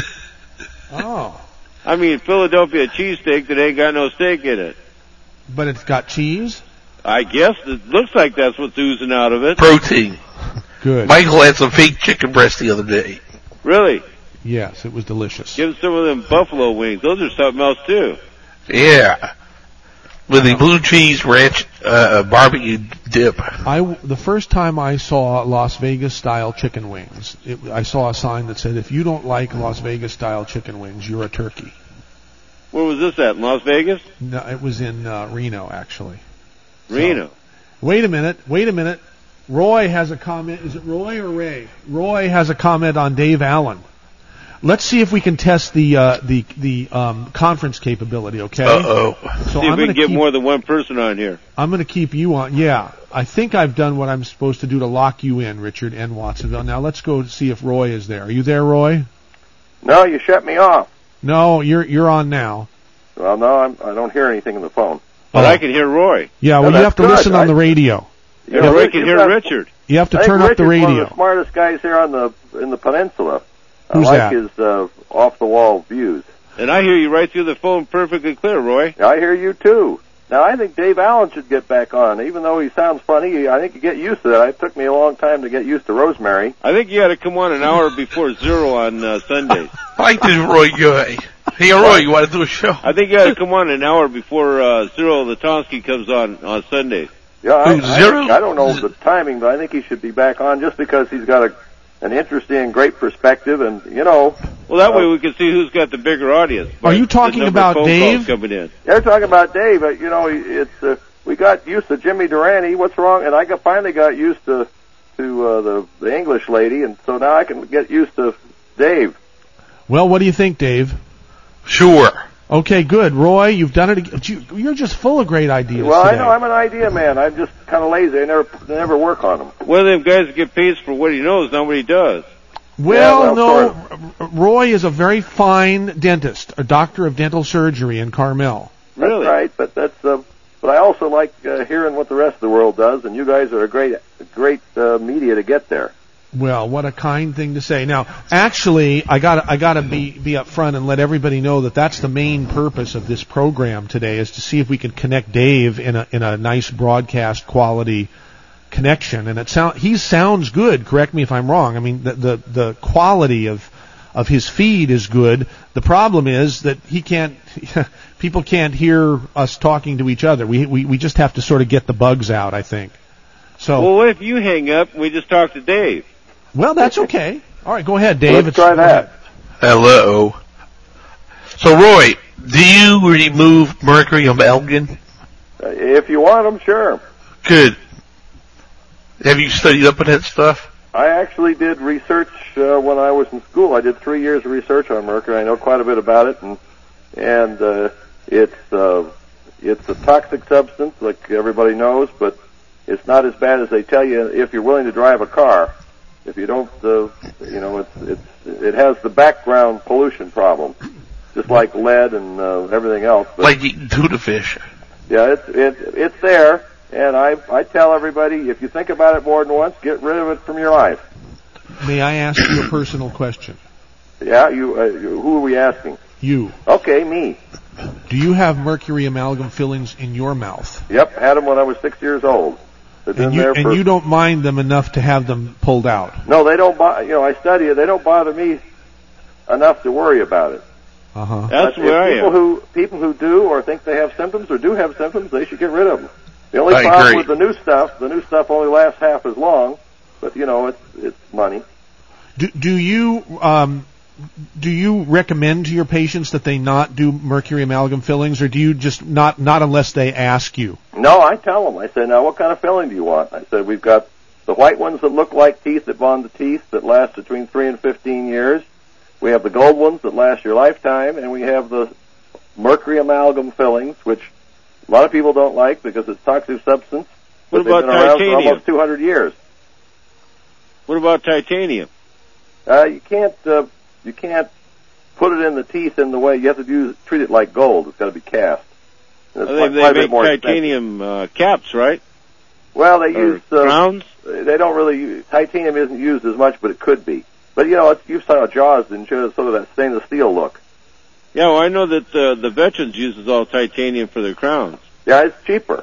Oh. I mean, Philadelphia cheesesteak that ain't got no steak in it. But it's got cheese? I guess it looks like that's what's oozing out of it. Protein. Good. Michael had some fake chicken breast the other day. Really? Yes, it was delicious. Give him some of them buffalo wings. Those are something else too. Yeah. With the blue cheese ranch uh, barbecue dip. I, the first time I saw Las Vegas style chicken wings, it, I saw a sign that said, if you don't like Las Vegas style chicken wings, you're a turkey. Where was this at? In Las Vegas? No, it was in uh, Reno, actually. Reno. Wait a minute, wait a minute. Roy has a comment. Is it Roy or Ray? Roy has a comment on Dave Allen. Let's see if we can test the uh, the the um, conference capability. Okay. Uh oh. So See if I'm we going can to get keep, more than one person on here. I'm going to keep you on. Yeah, I think I've done what I'm supposed to do to lock you in, Richard and Watsonville. Now let's go see if Roy is there. Are you there, Roy? No, you shut me off. No, you're you're on now. Well, no, I'm, I don't hear anything in the phone. But Oh. I can hear Roy. Yeah, well, No, you that's have to good. listen on I- the radio. You Yeah, know, Roy Rich, can you've hear got- Richard. You have to I think turn up the Richard's one of radio. the smartest guys here on the in the peninsula. Who's I like that? his uh, off the wall views. And I hear you right through the phone perfectly clear, Roy. I hear you too. Now I think Dave Allen should get back on, even though he sounds funny. I think you get used to that. It took me a long time to get used to Rosemary. I think you got to come on an hour before zero on uh, Sundays. I like this Roy guy. Hey, Roy, you want to do a show? I think you got to come on an hour before uh, Cyril Latonsky comes on on Sundays. Yeah, I, Who's I, Zero? think- I don't know the timing, but I think he should be back on just because he's got a an interesting, great perspective, and you know. Well, that uh, way we can see who's got the bigger audience. Are you The talking number about of phone Dave? calls coming in. They're talking about Dave, but you know, it's uh, we got used to Jimmy Durante. What's wrong? And I got, finally got used to to uh, the the English lady, and so now I can get used to Dave. Well, what do you think, Dave? Sure. Okay, good. Roy, you've done it. ag- you- You're just full of great ideas Well, today. I know I'm an idea man. I'm just kind of lazy. I never I never work on them. One of them guys that get paid for what he knows, not what he does. Well, Yeah, well, no, R- Roy is a very fine dentist, a doctor of dental surgery in Carmel. That's Really? right, but that's uh, but I also like uh, hearing what the rest of the world does, and you guys are a great great uh, media to get there. Well, what a kind thing to say. Now, actually, I got I got to be be upfront and let everybody know that that's the main purpose of this program today, is to see if we can connect Dave in a in a nice broadcast quality connection. And it sound he sounds good. Correct me if I'm wrong. I mean, the the, the quality of of his feed is good. The problem is that he can't. People can't hear us talking to each other. We we we just have to sort of get the bugs out, I think. So. Well, what if you hang up and we just talk to Dave? Well, that's okay. All right, go ahead, Dave. Let's It's- try go that. ahead. Hello. So, Roy, do you remove mercury amalgam? Uh, if you want them, sure. Good. Have you studied up on that stuff? I actually did research uh, when I was in school. I did three years of research on mercury. I know quite a bit about it, and and uh, it's uh, it's a toxic substance, like everybody knows, but it's not as bad as they tell you if you're willing to drive a car. If you don't, uh, you know, it's it's it has the background pollution problem, just like lead and uh, everything else. But, Like eating tuna fish. yeah, it's it, it's there, and I I tell everybody, if you think about it more than once, get rid of it from your life. May I ask you a personal question? Yeah, you, uh, you who are we asking? You. Okay, me. Do you have mercury amalgam fillings in your mouth? Yep, had them when I was six years old. They've been And you, there and for, you don't mind them enough to have them pulled out. No, they don't. Bo- you know, I study it. They don't bother me enough to worry about it. Uh huh. That's But where I people am. who people who do or think they have symptoms or do have symptoms, they should get rid of them. The only I problem agree. with the new stuff, the new stuff only lasts half as long, but you know, it's it's money. Do, do you um, do you recommend to your patients that they not do mercury amalgam fillings, or do you just not not unless they ask you? No, I tell them. I say, now, what kind of filling do you want? I said, we've got the white ones that look like teeth that bond the teeth that last between three and fifteen years. We have the gold ones that last your lifetime, and we have the mercury amalgam fillings, which a lot of people don't like because it's toxic substance. What but they've about been around for titanium? almost two hundred years. What about titanium? Uh, you can't uh, you can't put it in the teeth in the way you have to use treat it like gold. It's got to be cast. And it's Well, quite- they quite a they bit make more expensive. titanium uh, caps, right? Well, they Or use uh, crowns? They don't really use, titanium isn't used as much, but it could be. But you know, it's, you saw Jaws and shows sort of that stainless steel look. Yeah, well, I know that uh, the veterans uses all titanium for their crowns. Yeah, it's cheaper.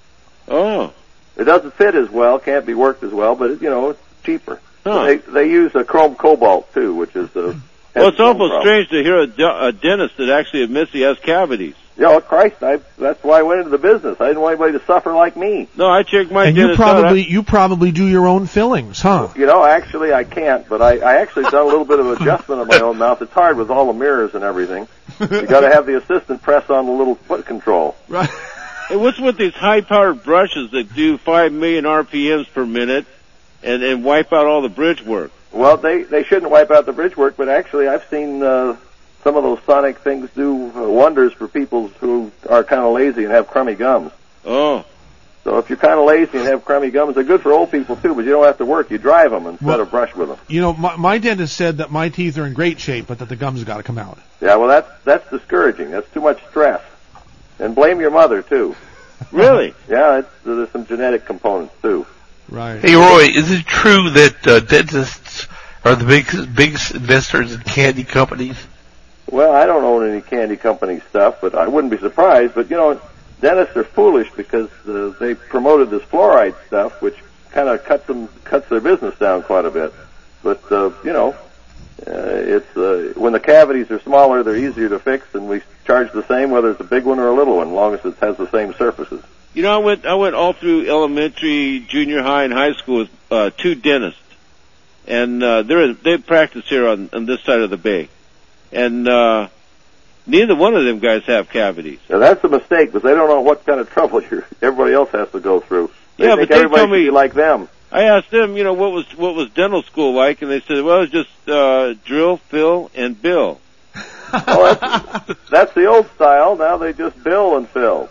Oh, It doesn't fit as well, can't be worked as well, but it, you know, it's cheaper. Huh. They they use a chrome cobalt too, which is a. well, it's awful strange to hear a, de- a dentist that actually admits he has cavities. Yeah, well, Christ, I, that's why I went into the business. I didn't want anybody to suffer like me. No, I checked my And you dentist out. probably you probably do your own fillings, huh? You know, actually, I can't, but I, I actually done a little bit of adjustment of my own mouth. It's hard with all the mirrors and everything. You got to have the assistant press on the little foot control. Right. Hey, what's with these high-powered brushes that do five million R P Ms per minute and, and wipe out all the bridge work? Well, they they shouldn't wipe out the bridge work, but actually, I've seen uh, some of those sonic things do uh, wonders for people who are kind of lazy and have crummy gums. Oh. So if you're kind of lazy and have crummy gums, they're good for old people too, but you don't have to work. You drive them instead Well- of brush with them. You know, my, my dentist said that my teeth are in great shape, but that the gums got to come out. Yeah, well, that's that's discouraging. That's too much stress. And blame your mother too. Really? Yeah, it's, there's some genetic components too. Right. Hey, Roy, is it true that uh, dentists are the biggest, biggest investors in candy companies? Well, I don't own any candy company stuff, but I wouldn't be surprised. But, you know, dentists are foolish because uh, they promoted this fluoride stuff, which kind of cuts them, cuts their business down quite a bit. But, uh, you know, uh, it's uh, when the cavities are smaller, they're easier to fix, and we charge the same whether it's a big one or a little one, as long as it has the same surfaces. You know, I went I went all through elementary, junior high, and high school with uh, two dentists, and uh, they're they practice here on, on this side of the bay, and uh, neither one of them guys have cavities. Now, that's a mistake, because they don't know what kind of trouble you're, everybody else has to go through. They Yeah, think but they everybody tell me- should be like them. I asked them, you know, what was what was dental school like, and they said, well, it was just uh, drill, fill, and bill. Well, that's, that's the old style. Now they just bill and fill.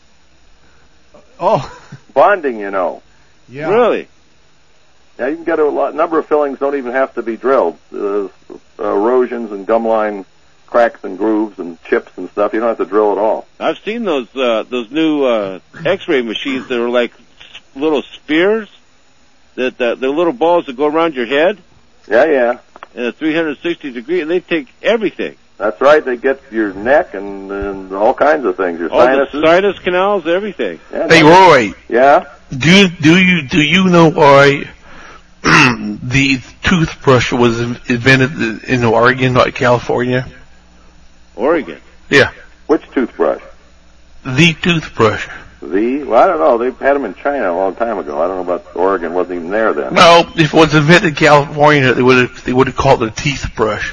Oh. Bonding, you know. Yeah. Really? Yeah, you can get a lot, number of fillings don't even have to be drilled. Uh, erosions and gum line cracks and grooves and chips and stuff, you don't have to drill at all. I've seen those uh, those new uh, X-ray machines that are like s- little spears, that uh, they're little balls that go around your head Yeah, yeah. in a three hundred sixty degree, and they take everything. That's right. They get your neck and, and all kinds of things. Your All sinuses. the sinus canals, everything. Yeah, Hey, no- Roy, Yeah? do do you do you know why the toothbrush was in- invented in Oregon, not California? Oregon. Yeah, Which toothbrush? the toothbrush. The? Well, I don't know. They had them in China a long time ago. I don't know about Oregon. Wasn't even there then. No, if it was invented in California, they would have they would have called it a teeth brush.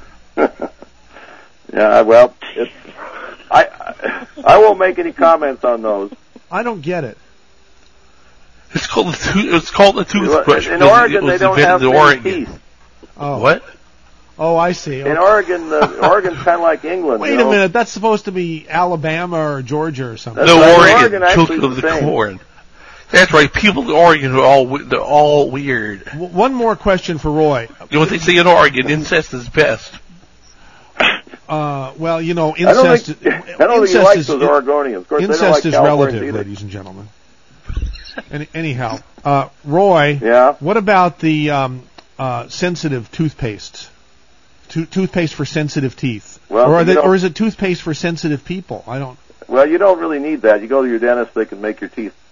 Yeah, well, it's, I, I I won't make any comments on those. I don't get it. It's called a tooth. It's called a toothbrush. In because Oregon, it was they don't invented have in many Oregon. teeth. Oh. What? Oh, I see. In Okay. Oregon, uh, Oregon's kind of like England. Wait you a know? minute. That's supposed to be Alabama or Georgia or something. That's No, right. Oregon, Oregon actually children of is the the same. corn. That's right. People in Oregon are all we- they're all weird. W- One more question for Roy. You know what they say in Oregon? Incest is best. Uh, well, you know, I don't incest. think, I don't think incest he likes is, those Oregonians. Of course, they don't incest like is Californians relative, either. ladies and gentlemen. Any, anyhow, uh, Roy. Yeah. What about the um, uh, sensitive toothpaste? To- toothpaste for sensitive teeth, Well, or, are you they, don't- or is it toothpaste for sensitive people? I don't. Well, you don't really need that. You go to your dentist; they can make your teeth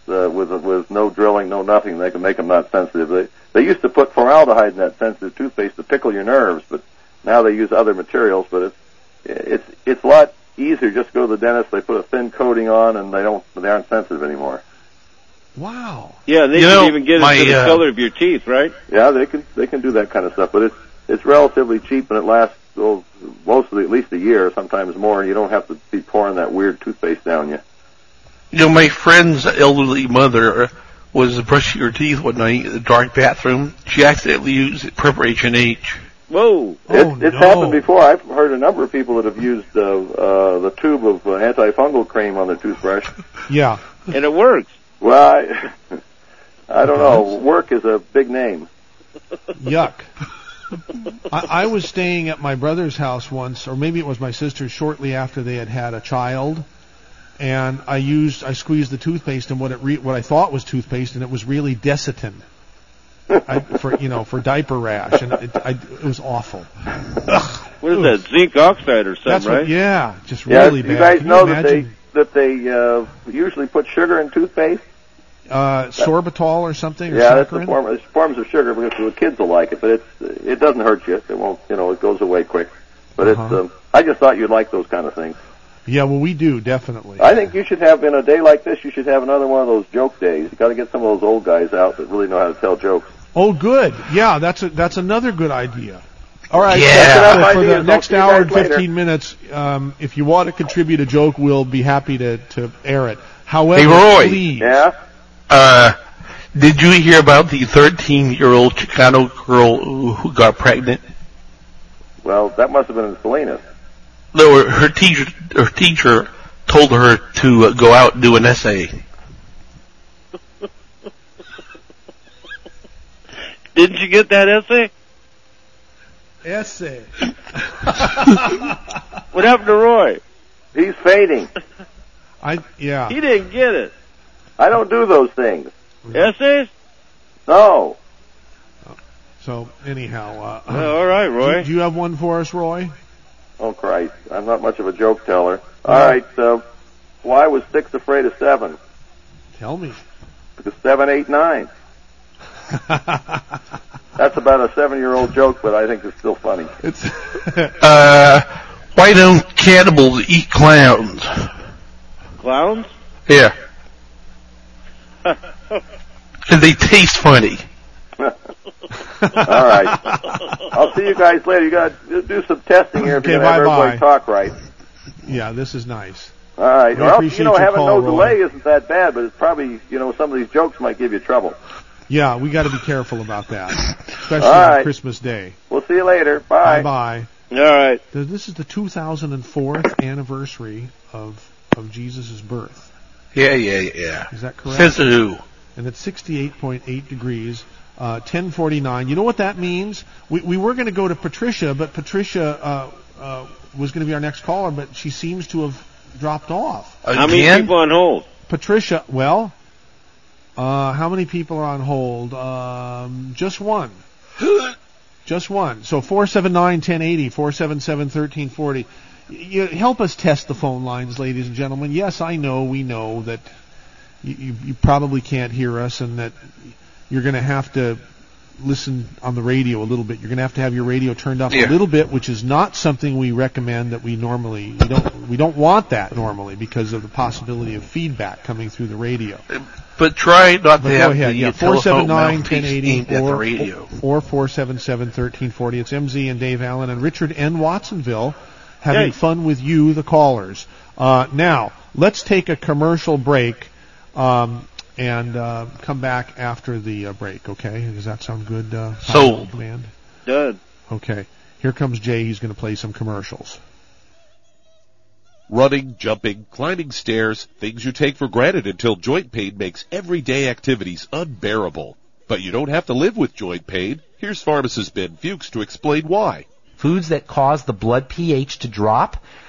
uh, with with no drilling, no nothing. They can make them not sensitive. They they used to put formaldehyde in that sensitive toothpaste to pickle your nerves, but now they use other materials. But it's it's it's a lot easier. Just go to the dentist. They put a thin coating on, and they don't they aren't sensitive anymore. Wow. Yeah, they You can know, even get my, into the uh, color of your teeth, right? Yeah, they can they can do that kind of stuff, but it's it's relatively cheap and it lasts oh, mostly at least a year, sometimes more, and you don't have to be pouring that weird toothpaste down you. You know, my friend's elderly mother was brushing her teeth one night in the dark bathroom. She accidentally used Preparation H. Whoa! It, Oh, it's no. happened before. I've heard a number of people that have used uh, uh, the tube of uh, antifungal cream on their toothbrush. Yeah. And it works. Well, I, I don't know. Work is a big name. Yuck. I, I was staying at my brother's house once, or maybe it was my sister's, shortly after they had had a child, and I used, I squeezed the toothpaste and what it re, what I thought was toothpaste, and it was really Desitin, I, for you know, for diaper rash, and it, I, it was awful. Ugh. What is that? Zinc oxide or something, That's right? what, yeah, just Yeah, really you bad. guys Can know you that they imagine that they uh, usually put sugar in toothpaste. uh, sorbitol or something? Or Yeah, that's the saccharin? form. It's forms of sugar because the kids will like it, but it's it doesn't hurt you. It won't, you know, it goes away quick. But Uh-huh. it's. Um, I just thought you'd like those kind of things. Yeah, well, we do definitely. I think you should have, in a day like this, you should have another one of those joke days. You got to get some of those old guys out that really know how to tell jokes. Oh, good. Yeah, that's a, that's another good idea. All right. Yeah. So That's for enough the ideas. I'll next see you hour guys and later. fifteen minutes, um, if you want to contribute a joke, we'll be happy to, to air it. However, Hey, Roy. please. Yeah. Uh, did you hear about the thirteen-year-old Chicano girl who who got pregnant? Well, that must have been in Salinas. No, her, her teacher, her teacher told her to uh, go out and do an essay. Didn't you get that essay? Essay. What happened to Roy? He's fading. I yeah. He didn't get it. I don't do those things. Essays? No. So anyhow, uh, Well, all right, Roy. do, do you have one for us, Roy? Oh, Christ. I'm not much of a joke teller. All right. Uh, why was six afraid of seven? Tell me. Because seven, eight, nine. That's about a seven-year-old joke, but I think it's still funny. It's Uh, why don't cannibals eat clowns? Clowns? Yeah. And they taste funny. All right. I'll see you guys later. You got to do some testing here if Okay, you're going to have bye-bye. everybody talk right. yeah. This is nice. All right. We Well, appreciate you know, your having call, no Roy. delay isn't that bad, but it's probably, you know, some of these jokes might give you trouble. Yeah, we got to be careful about that, especially All on right. Christmas Day. We'll see you later. Bye. Bye bye. All right. This is the two thousand fourth anniversary of of Jesus' birth. Yeah, yeah, yeah. Is that correct? Says who? And it's sixty-eight point eight degrees, uh, ten forty-nine. You know what that means? We we were going to go to Patricia, but Patricia uh, uh, was going to be our next caller, but she seems to have dropped off. How many people on hold? Patricia, well, uh, how many people are on hold? Um, just one. Just one. So four seven nine, one oh eight oh, four seven seven, one three four oh. You help us test the phone lines, ladies and gentlemen. Yes, I know, we know that you, you, you probably can't hear us and that you're going to have to listen on the radio a little bit. You're going to have to have your radio turned up Yeah. a little bit, which is not something we recommend that we normally, we don't, we don't want that normally because of the possibility of feedback coming through the radio. But try not But to go have ahead, the yeah, uh, four seven telephone nine, one mouthpiece oh eight aimed at the oh radio. or, or four seven seven, one three four oh. It's M Z and Dave Allen and Richard N. Watsonville having Hey. fun with you, the callers. Uh, now, let's take a commercial break um, and uh, come back after the uh, break, okay? Does that sound good, uh, Sold. man? Done. Okay. Here comes Jay. He's going to play some commercials. Running, jumping, climbing stairs, things you take for granted until joint pain makes everyday activities unbearable. But you don't have to live with joint pain. Here's pharmacist Ben Fuchs to explain why. Foods that cause the blood pH to drop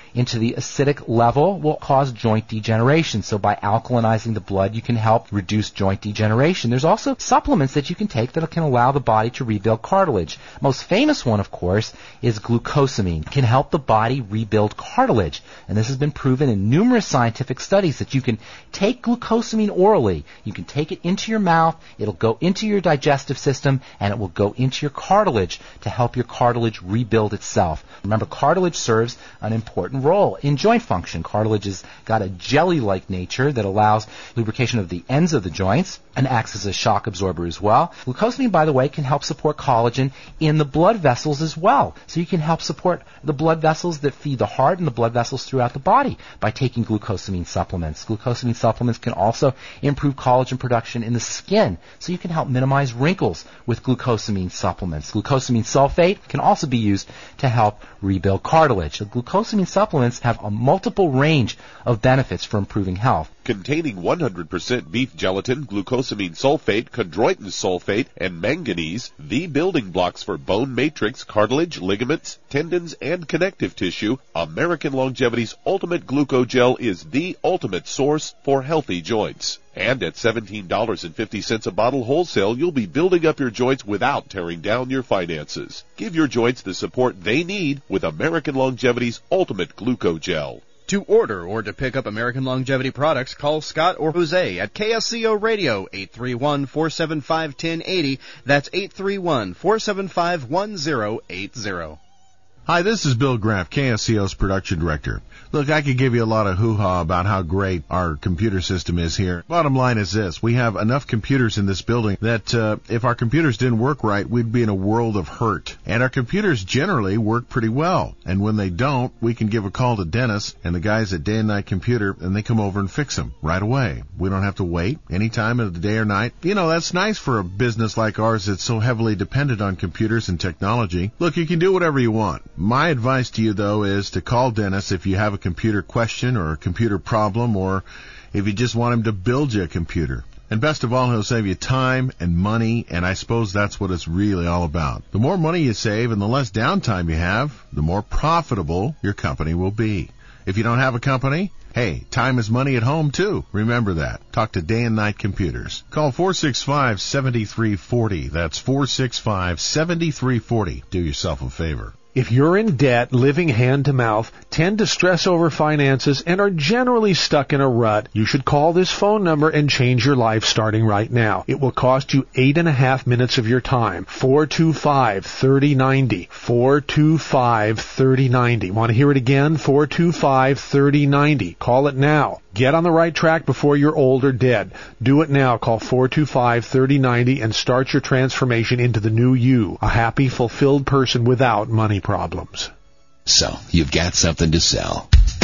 into the acidic level will cause joint degeneration. So by alkalinizing the blood, you can help reduce joint degeneration. There's also supplements that you can take that can allow the body to rebuild cartilage. Most famous one, of course, is glucosamine. It can help the body rebuild cartilage. And this has been proven in numerous scientific studies that you can take glucosamine orally. You can take it into your mouth, it'll go into your digestive system, and it will go into your cartilage to help your cartilage rebuild itself. Remember, cartilage serves an important role in joint function. Cartilage has got a jelly-like nature that allows lubrication of the ends of the joints and acts as a shock absorber as well. Glucosamine, by the way, can help support collagen in the blood vessels as well. So you can help support the blood vessels that feed the heart and the blood vessels throughout the body by taking glucosamine supplements. Glucosamine supplements can also improve collagen production in the skin, so you can help minimize wrinkles with glucosamine supplements. Glucosamine sulfate can also be used to help rebuild cartilage. The glucosamine supplements have a multiple range of benefits for improving health. Containing one hundred percent beef gelatin, glucosamine sulfate, chondroitin sulfate, and manganese, the building blocks for bone matrix, cartilage, ligaments, tendons, and connective tissue, American Longevity's Ultimate Glucogel is the ultimate source for healthy joints. And at seventeen dollars and fifty cents a bottle wholesale, you'll be building up your joints without tearing down your finances. Give your joints the support they need with American Longevity's Ultimate Glucogel. To order or to pick up American Longevity products, call Scott or Jose at K S C O Radio, eight three one, four seven five, one zero eight zero. That's eight three one, four seven five, one zero eight zero. Hi, this is Bill Graff, K S C O's production director. Look, I could give you a lot of hoo-ha about how great our computer system is here. Bottom line is this. We have enough computers in this building that uh, if our computers didn't work right, we'd be in a world of hurt. And our computers generally work pretty well. And when they don't, we can give a call to Dennis and the guys at Day and Night Computer, and they come over and fix them right away. We don't have to wait any time of the day or night. You know, that's nice for a business like ours that's so heavily dependent on computers and technology. Look, you can do whatever you want. My advice to you, though, is to call Dennis if you have a computer question or a computer problem, or if you just want him to build you a computer. And best of all, he'll save you time and money, and I suppose that's what it's really all about. The more money you save and the less downtime you have, the more profitable your company will be. If you don't have a company, hey, time is money at home, too. Remember that. Talk to Day and Night Computers. Call four six five, seven three four zero. That's four six five, seven three four zero. Do yourself a favor. If you're in debt, living hand to mouth, tend to stress over finances, and are generally stuck in a rut, you should call this phone number and change your life starting right now. It will cost you eight and a half minutes of your time. four two five, three zero nine zero. four two five, three zero nine zero. Want to hear it again? four two five, three zero nine zero. Call it now. Get on the right track before you're old or dead. Do it now. Call four two five, three zero nine zero and start your transformation into the new you, a happy, fulfilled person without money problems. So, you've got something to sell.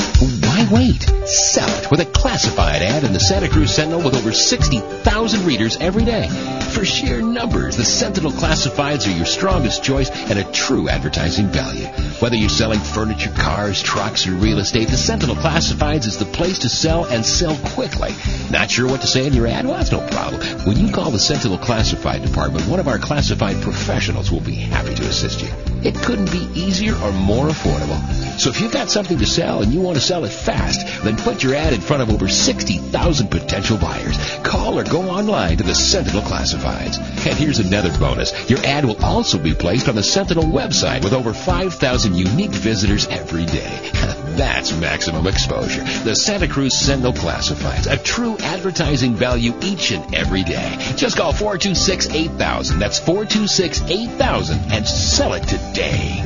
Why wait? Sell it with a classified ad in the Santa Cruz Sentinel with over sixty thousand readers every day. For sheer numbers, the Sentinel Classifieds are your strongest choice and a true advertising value. Whether you're selling furniture, cars, trucks, or real estate, the Sentinel Classifieds is the place to sell and sell quickly. Not sure what to say in your ad? Well, that's no problem. When you call the Sentinel Classified Department, one of our classified professionals will be happy to assist you. It couldn't be easier or more affordable. So if you've got something to sell and you want to sell it fast, then put your ad in front of over sixty thousand potential buyers. Call or go online to the Sentinel Classifieds. And here's another bonus. Your ad will also be placed on the Sentinel website with over five thousand unique visitors every day. That's maximum exposure. The Santa Cruz Sentinel Classifieds, a true advertising value each and every day. Just call four two six, eight thousand. That's four two six, eight thousand and sell it today.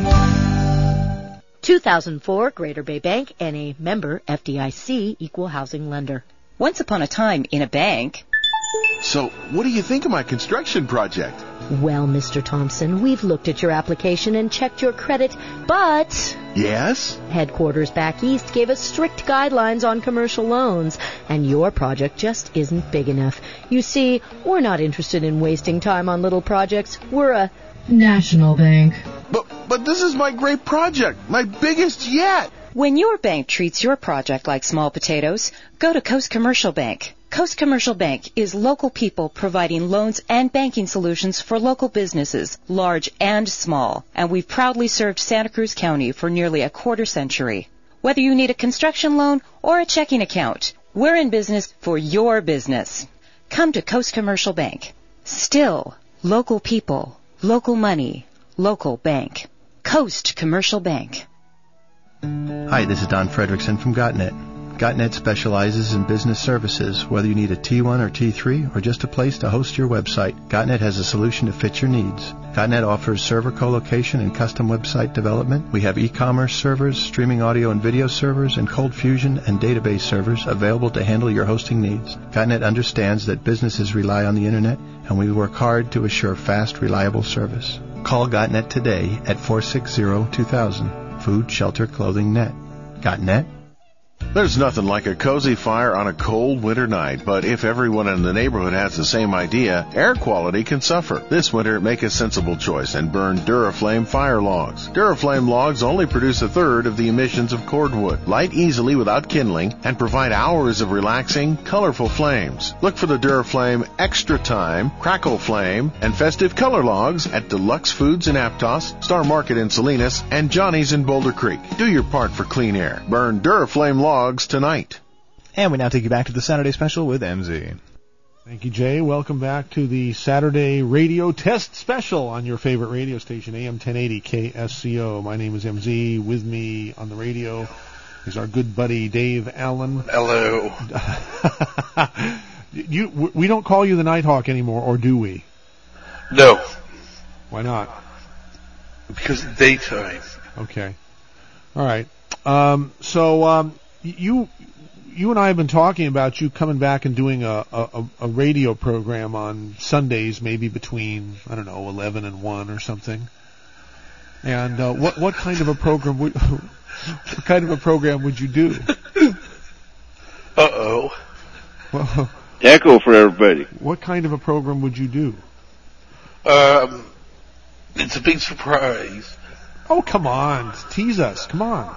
two thousand four Greater Bay Bank, N A member, F D I C, equal housing lender. Once upon a time in a bank. So, what do you think of my construction project? Well, Mister Thompson, we've looked at your application and checked your credit, but... Yes? Headquarters back east gave us strict guidelines on commercial loans, and your project just isn't big enough. You see, we're not interested in wasting time on little projects. We're a national bank. But, but this is my great project, my biggest yet. When your bank treats your project like small potatoes, go to Coast Commercial Bank. Coast Commercial Bank is local people providing loans and banking solutions for local businesses, large and small, and we've proudly served Santa Cruz County for nearly a quarter century. Whether you need a construction loan or a checking account, we're in business for your business. Come to Coast Commercial Bank. Still, local people, local money, local bank. Coast Commercial Bank. Hi, this is Don Fredrickson from GotNet. GotNet specializes in business services. Whether you need a T one or T three or just a place to host your website, GotNet has a solution to fit your needs. GotNet offers server co-location and custom website development. We have e-commerce servers, streaming audio and video servers, and cold fusion and database servers available to handle your hosting needs. GotNet understands that businesses rely on the internet, and we work hard to assure fast, reliable service. Call GotNet today at four six zero, two thousand. Food, shelter, clothing, net. GotNet? There's nothing like a cozy fire on a cold winter night, but if everyone in the neighborhood has the same idea, air quality can suffer. This winter, make a sensible choice and burn Duraflame fire logs. Duraflame logs only produce a third of the emissions of cordwood, light easily without kindling, and provide hours of relaxing, colorful flames. Look for the Duraflame Extra Time, Crackle Flame, and Festive Color Logs at Deluxe Foods in Aptos, Star Market in Salinas, and Johnny's in Boulder Creek. Do your part for clean air. Burn Duraflame logs tonight. And we now take you back to the Saturday special with M Z. Thank you, Jay. Welcome back to the Saturday radio test special on your favorite radio station, A M ten eighty K S C O. My name is M Z. With me on the radio is our good buddy Dave Allen. Hello. you, we don't call you the Nighthawk anymore, or do we? No. Why not? Because it's daytime. Okay. All right. Um, so, um, you, you and I have been talking about you coming back and doing a, a, a radio program on Sundays, maybe between, I don't know, eleven and one or something. And, uh, what, what kind of a program would, what kind of a program would you do? Uh-oh. Well, echo for everybody. What kind of a program would you do? Um, it's a big surprise. Oh, come on. Tease us. Come on.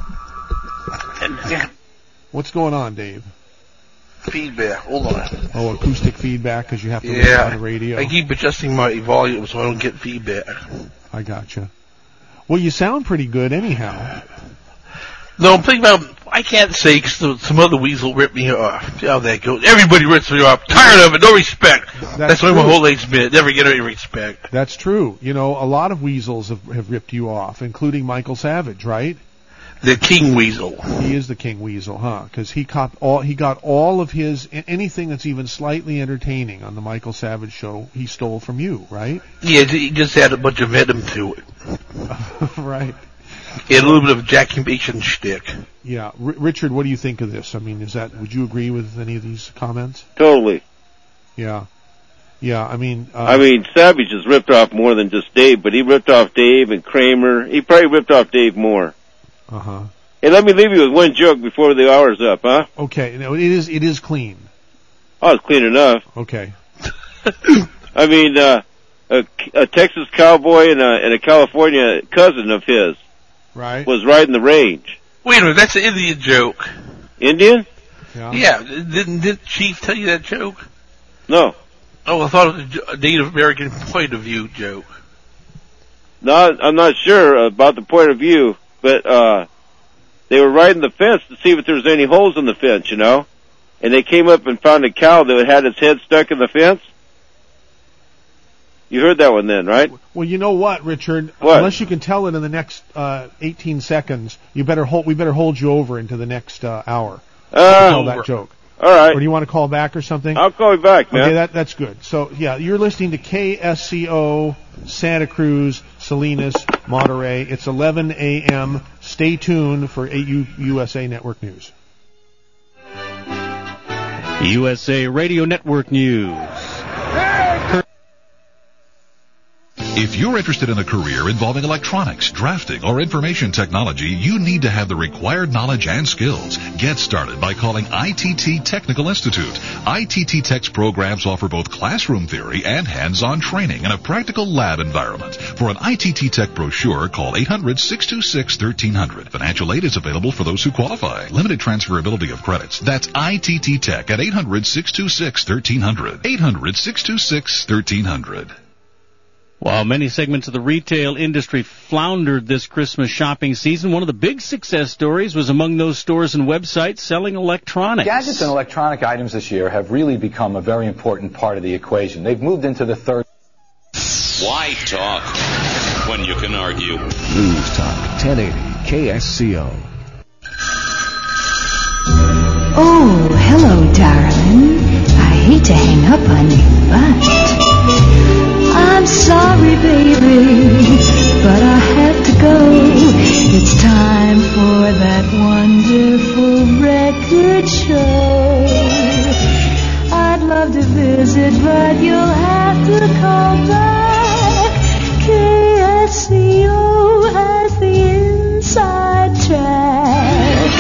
What's going on, Dave? Feedback. Hold on. Oh, acoustic feedback because you have to yeah, listen on the radio. I keep adjusting my volume so I don't get feedback. I gotcha. Well, you sound pretty good anyhow. No, I'm thinking about, I can't say because some other weasel ripped me off. See how that goes. Everybody rips me off. Tired of it. No respect. That's, That's why my whole age's been. Never get any respect. That's true. You know, a lot of weasels have, have ripped you off, including Michael Savage, right? The King Weasel. He is the King Weasel, huh? Because he got all he got all of his anything that's even slightly entertaining on the Michael Savage show. He stole from you, right? Yeah, he just had a bunch of venom to it. Right. He had a little bit of ejaculation shtick. Yeah, R- Richard, what do you think of this? I mean, is that would you agree with any of these comments? Totally. Yeah. Yeah, I mean... Uh, I mean, Savage has ripped off more than just Dave, but he ripped off Dave and Kramer. He probably ripped off Dave more. Uh-huh. Hey, let me leave you with one joke before the hour's up, huh? Okay, no, it is it is clean. Oh, it's clean enough. Okay. I mean, uh, a, a Texas cowboy and a, and a California cousin of his right. was riding the range. Wait a minute, that's an Indian joke. Indian? Yeah. Yeah, didn't, didn't Chief tell you that joke? No. Oh, I thought it was a Native American point of view joke. No, I'm not sure about the point of view. But, uh, they were riding the fence to see if there was any holes in the fence, you know? And they came up and found a cow that had its head stuck in the fence. You heard that one then, right? Well, you know what, Richard? What? Unless you can tell it in the next, uh, eighteen seconds, you better hold, we better hold you over into the next, uh, hour. Uh, tell that joke. All right. Or do you want to call back or something? I'll call you back, man. Okay, that, that's good. So, yeah, you're listening to K S C O, Santa Cruz, Salinas, Monterey. It's eleven a.m. Stay tuned for U S A Network News. U S A Radio Network News. If you're interested in a career involving electronics, drafting, or information technology, you need to have the required knowledge and skills. Get started by calling I T T Technical Institute. I T T Tech's programs offer both classroom theory and hands-on training in a practical lab environment. For an I T T Tech brochure, call eight hundred, six two six, one three zero zero. Financial aid is available for those who qualify. Limited transferability of credits. That's I T T Tech at eight hundred, six two six, one three zero zero. eight hundred, six two six, one three zero zero. While many segments of the retail industry floundered this Christmas shopping season, one of the big success stories was among those stores and websites selling electronics. Gadgets and electronic items this year have really become a very important part of the equation. They've moved into the third. Why talk when you can argue? News Talk ten eighty K S C O. Oh, hello, darling. I hate to hang up on you, but I'm sorry, baby, but I have to go. It's time for that wonderful record show. I'd love to visit, but you'll have to call back. K S C O has the inside track.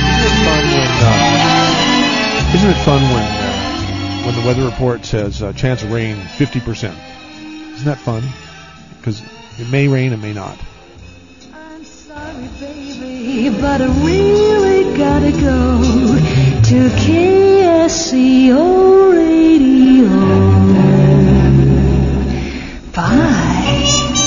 Isn't it fun when uh, when the weather report says uh, chance of rain fifty percent? Isn't that fun? Because it may rain, it may not. I'm sorry, baby, but I really gotta go to K S C O Radio. Bye.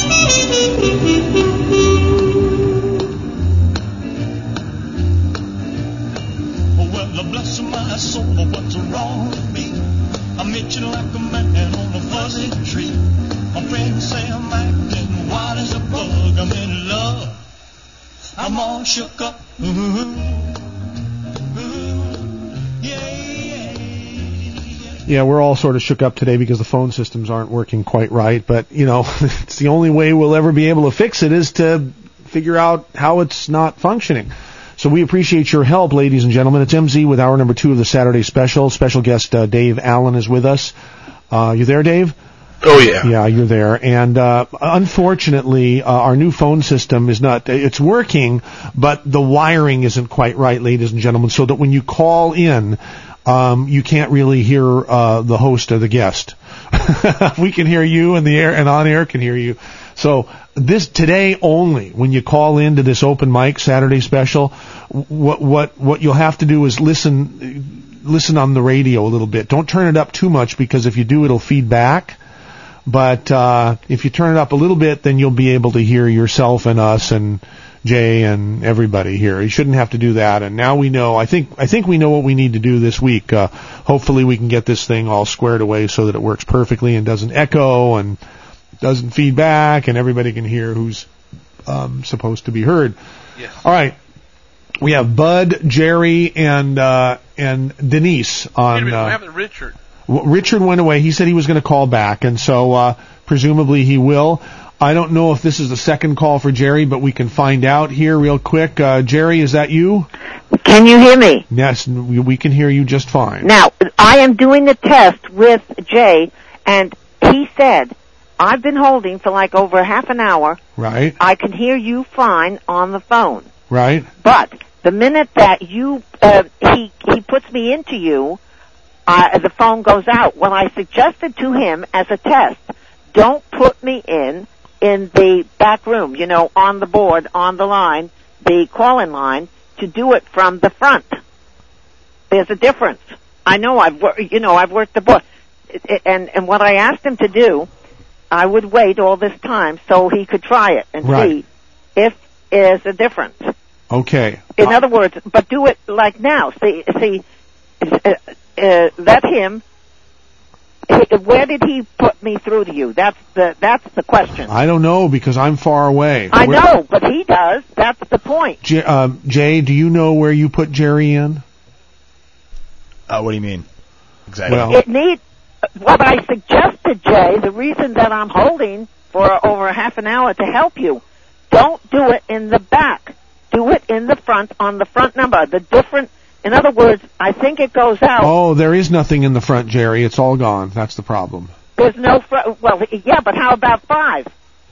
Well, bless my soul, what's wrong with me? I'm itching like a man on a fuzzy tree. My friends say I'm acting wild as a bug. I'm in love. I'm all shook up. Ooh, ooh, yeah, yeah, yeah. Yeah, we're all sort of shook up today because the phone systems aren't working quite right. But, you know, it's the only way we'll ever be able to fix it is to figure out how it's not functioning. So we appreciate your help, ladies and gentlemen. It's M Z with hour number two of the Saturday Special. Special guest uh, Dave Allen is with us. Uh, you there, Dave? Oh, yeah. Yeah, you're there. And uh, unfortunately, uh, our new phone system is not, it's working, but the wiring isn't quite right, ladies and gentlemen, so that when you call in, um, you can't really hear uh, the host or the guest. We can hear you, and the air and on air can hear you. So this today only, when you call into this open mic Saturday Special, what what what you'll have to do is listen listen on the radio a little bit. Don't turn it up too much, because if you do, it'll feed back. But uh, if you turn it up a little bit, then you'll be able to hear yourself and us and Jay and everybody here. You shouldn't have to do that. And now we know. I think I think we know what we need to do this week. Uh, hopefully, we can get this thing all squared away so that it works perfectly and doesn't echo and doesn't feed back, and everybody can hear who's um, supposed to be heard. Yes. All right. We have Bud, Jerry, and uh, and Denise on. Wait a minute, uh, what happened to Richard? Richard went away. He said he was going to call back, and so uh, presumably he will. I don't know if this is the second call for Jerry, but we can find out here real quick. Uh, Jerry, is that you? Can you hear me? Yes, we, we can hear you just fine. Now, I am doing the test with Jay, and he said, I've been holding for like over half an hour. Right. I can hear you fine on the phone. Right. But the minute that you, uh, he, he puts me into you, uh, the phone goes out. When I suggested to him as a test, don't put me in, in the back room, you know, on the board, on the line, the call-in line, to do it from the front. There's a difference. I know I've, wor- you know, I've worked the board. And, and what I asked him to do, I would wait all this time so he could try it and right. see if there's a difference. Okay. In uh, other words, but do it like now. See, see, uh, uh, let him. Where did he put me through to you? That's the that's the question. I don't know, because I'm far away. I where, know, but he does. That's the point. J- uh, Jay, do you know where you put Jerry in? Uh, what do you mean? Exactly. Well, it needs. What I suggested, Jay, the reason that I'm holding for over a half an hour to help you, don't do it in the back. Do it in the front, on the front number. The different, in other words, I think it goes out. Oh, there is nothing in the front, Jerry. It's all gone. That's the problem. There's no front. Well, yeah, but how about five?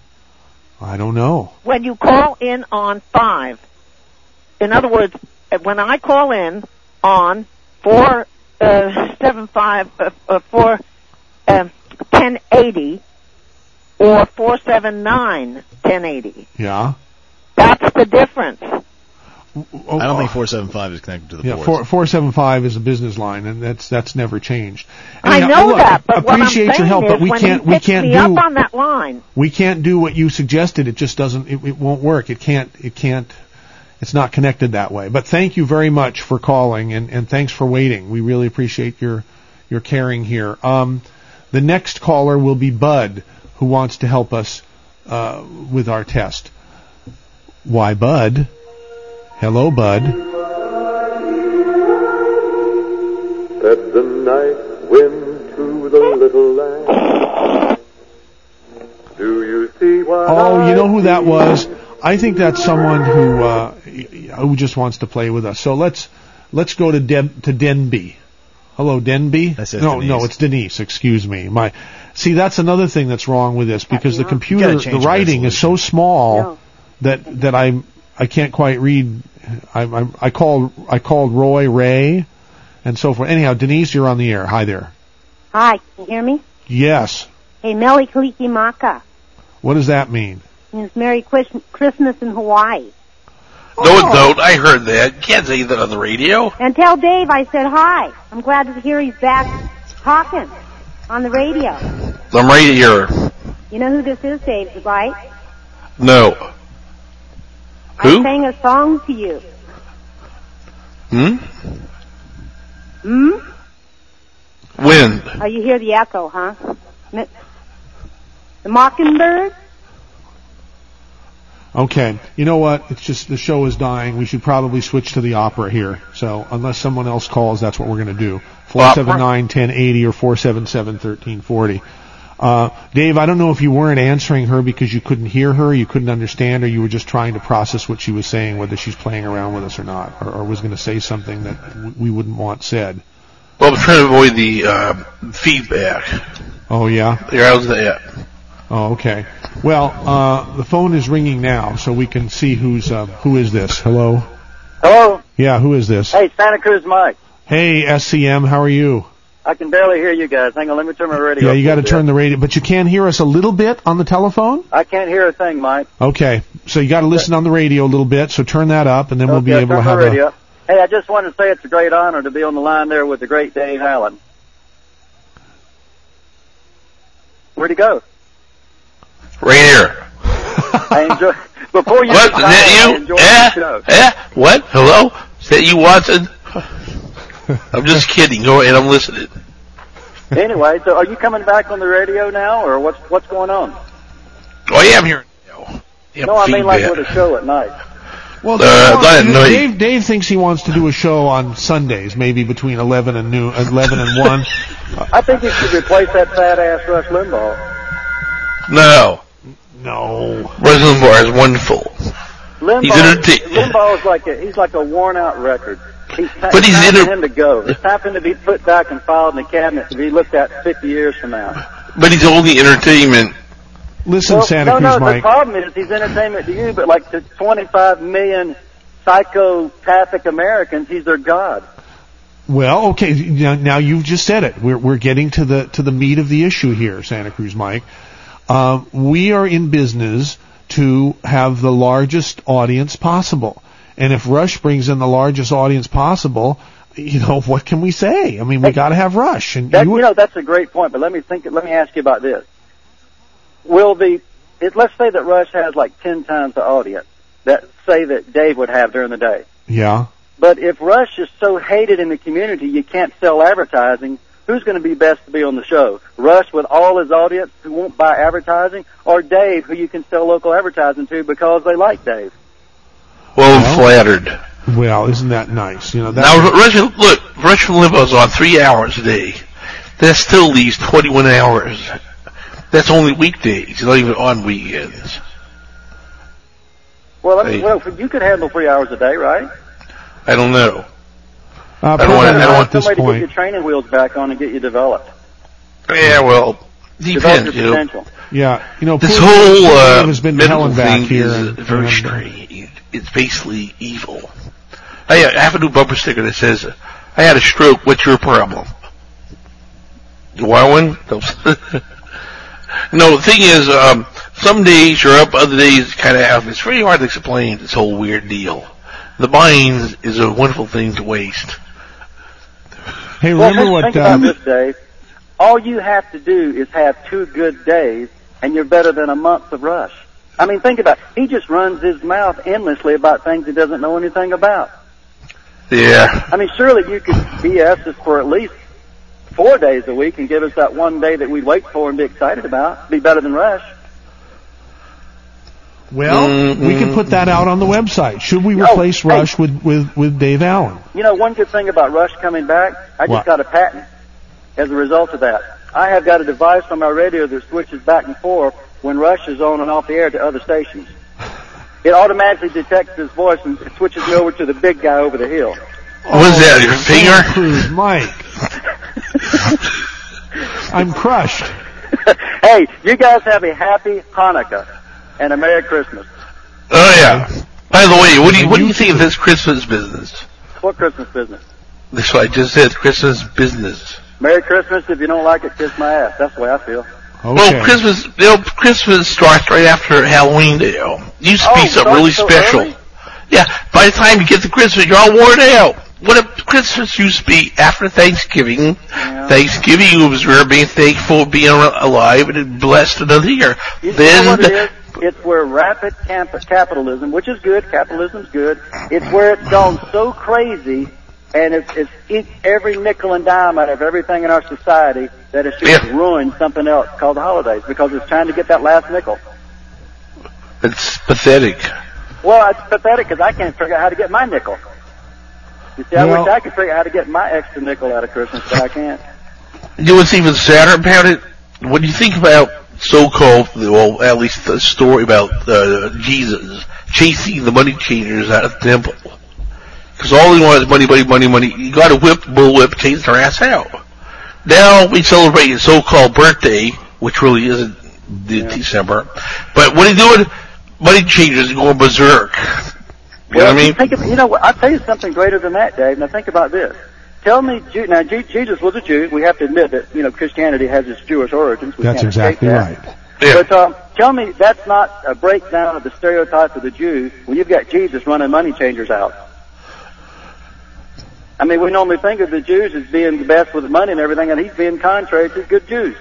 I don't know. When you call in on five, in other words, when I call in on four, uh, seven five, uh, uh, four, um, ten eighty, or four seven nine ten eighty. Yeah. That's the difference. I don't think four seven five is connected to the Yeah, boards. four four seven five is a business line, and that's that's never changed. I Anyhow, know look, that, but what I'm appreciate saying your help, is but we when can't he we picks can't me do up on that line. we can't do what you suggested. It just doesn't. It, it won't work. It can't. It can't. It's not connected that way. But thank you very much for calling, and, and thanks for waiting. We really appreciate your your caring here. Um, the next caller will be Bud, who wants to help us uh, with our test. Why, Bud? Hello, Bud. Said the night wind to the little land. Do you see what Oh, I you know who that was? I think that's someone who uh, who just wants to play with us. So let's let's go to Deb, to Denby. Hello, Denby. That says no, Denise. no, it's Denise. Excuse me. My see, that's another thing that's wrong with this because the You computer, gotta the change the writing is so small that that I I can't quite read. I, I I called I called Roy Ray, and so forth. Anyhow, Denise, you're on the air. Hi there. Hi, can you hear me? Yes. Hey, Meli Kaliki Maka. What does that mean? Means Merry Quis- Christmas in Hawaii. No, it don't. I heard that. You can't say that on the radio. And tell Dave I said hi. I'm glad to hear he's back talking on the radio. I'm right here. You know who this is, Dave, right? No. Who? I sang a song to you. Hmm? Hmm? When? Oh, you hear the echo, huh? Mi- The Mockingbird? Okay. You know what? It's just the show is dying. We should probably switch to the opera here. So unless someone else calls, that's what we're going to do. four seven nine, one zero eight zero or four seven seven, one three four zero. Uh, Dave, I don't know if you weren't answering her because you couldn't hear her, you couldn't understand, or you were just trying to process what she was saying, whether she's playing around with us or not, or, or was going to say something that w- we wouldn't want said. Well, I'm trying to avoid the uh, feedback. Oh, yeah? Yeah, how's that? Oh, okay. Well, uh, the phone is ringing now, so we can see who's, uh, who is this. Hello? Hello? Yeah, who is this? Hey, Santa Cruz Mike. Hey, S C M, how are you? I can barely hear you guys. Hang on, let me turn my radio Yeah, up you a got to bit. turn the radio, but you can hear us a little bit on the telephone? I can't hear a thing, Mike. Okay, so you got to listen on the radio a little bit, so turn that up, and then we'll Okay, be I'll able to turn my have radio a... up. Hey, I just wanted to say it's a great honor to be on the line there with the great Dave Allen. Where'd he go? Right here. I enjoy. Before you What? Is retire, that I you? enjoy Eh? the show. Eh? What? Hello? Is that you, Watson? I'm just kidding. Go ahead. I'm listening. Anyway, so are you coming back on the radio now, or what's what's going on? Oh, I am here. No, no I mean like with a show at night. Well, Uh, Dave, no, no, Dave, Dave thinks he wants to do a show on Sundays, maybe between eleven and noon, eleven and one. I think you should replace that fat ass Rush Limbaugh. No. No. Rush Limbaugh is wonderful. Limbaugh, He's entertain- Limbaugh is like a, he's like a worn out record. He's ta- But he's it's time inter- for him to go. It's time for him to be put back and filed in the cabinet to be looked at fifty years from now. But he's only entertainment. Listen, well, Santa no, Cruz no, Mike. the problem is he's entertainment to you, but like to twenty-five million psychopathic Americans, he's their god. Well, okay, now, now you've just said it. We're we're getting to the to the meat of the issue here, Santa Cruz Mike. Um, we are in business to have the largest audience possible, and if Rush brings in the largest audience possible, you know, what can we say? I mean, we got to have Rush. And That, you, you know, that's a great point. But let me think. Let me ask you about this. Will the it, let's say that Rush has like ten times the audience that say that Dave would have during the day. yeah. But if Rush is so hated in the community, you can't sell advertising. Who's going to be best to be on the show? Rush with all his audience who won't buy advertising, or Dave who you can sell local advertising to because they like Dave? Well, I'm flattered. Well, isn't that nice? You know, that Now, Rush, look, Rush Limbaugh's on three hours a day. That still leaves twenty-one hours. That's only weekdays, not even on weekends. Well, I mean, Hey. well, you could handle three hours a day, right? I don't know. Uh, I don't want. I don't want Somebody to get your training wheels back on and get you developed. Yeah, well, Develop depends. your You know, potential. Yeah, you know, this poor- whole poor uh, Dave has been to hell medical and back thing here. is and- very and- strange. It's basically evil. I, I have a new bumper sticker that says, "I had a stroke. What's your problem?" You want one? No, the thing is, um, some days you're up, other days kind of out. It's very hard to explain this whole weird deal. the mind is a wonderful thing to waste. Hey, well, remember think, what... think Uh, about this, Dave. All you have to do is have two good days, and you're better than a month of Rush. I mean, think about it. He just runs his mouth endlessly about things he doesn't know anything about. Yeah. I mean, surely you could B S us for at least four days a week and give us that one day that we'd wait for and be excited about. Be better than Rush. Well, mm-hmm. we can put that out on the website. Should we Oh, replace hey. Rush with, with, with Dave Allen? You know, one good thing about Rush coming back, I just What? got a patent as a result of that. I have got a device on my radio that switches back and forth when Rush is on and off the air to other stations. It automatically detects his voice and it switches me over to the big guy over the hill. What is that, your finger? Cruz, Mike. I'm crushed. Hey, you guys have a happy Hanukkah and a Merry Christmas. Oh, yeah. By the way, what do you, what do you think of this Christmas business? What Christmas business? That's what I just said, Christmas business. Merry Christmas. If you don't like it, kiss my ass. That's the way I feel. Okay. Well, Christmas, you know, Christmas starts right after Halloween, you know. It used to Oh, be something really so special. early? Yeah, by the time you get to Christmas, you're all worn out. What if Christmas used to be after Thanksgiving? Yeah. Thanksgiving, you observe being thankful for being alive and blessed another year. You then, know what it is? It's where rapid camp- capitalism, which is good, capitalism's good, it's where it's gone so crazy and it's, it's eats every nickel and dime out of everything in our society that it's just Yeah. ruined something else called the holidays because it's trying to get that last nickel. it's pathetic. Well, it's pathetic because I can't figure out how to get my nickel. You see, I Well- wish I could figure out how to get my extra nickel out of Christmas, but I can't. You know what's even sadder about it? When you think about so-called, well, at least the story about uh, Jesus chasing the money changers out of the temple. Because all he wanted is money, money, money, money. You got a whip, bullwhip, chase their ass out. Now we celebrate his so-called birthday, which really isn't the Yeah. December. But what are you doing? Money changers are going berserk. You know what I mean? Think of, you know, I'll tell you something greater than that, Dave. Now think about this. Tell me, Jew, now G- Jesus was a Jew. We have to admit that, you know, Christianity has its Jewish origins. We That's can't escape exactly that. right. Yeah. But um, tell me that's not a breakdown of the stereotype of the Jew when you've got Jesus running money changers out. I mean, we normally think of the Jews as being the best with money and everything, and he's being contrary to good Jews.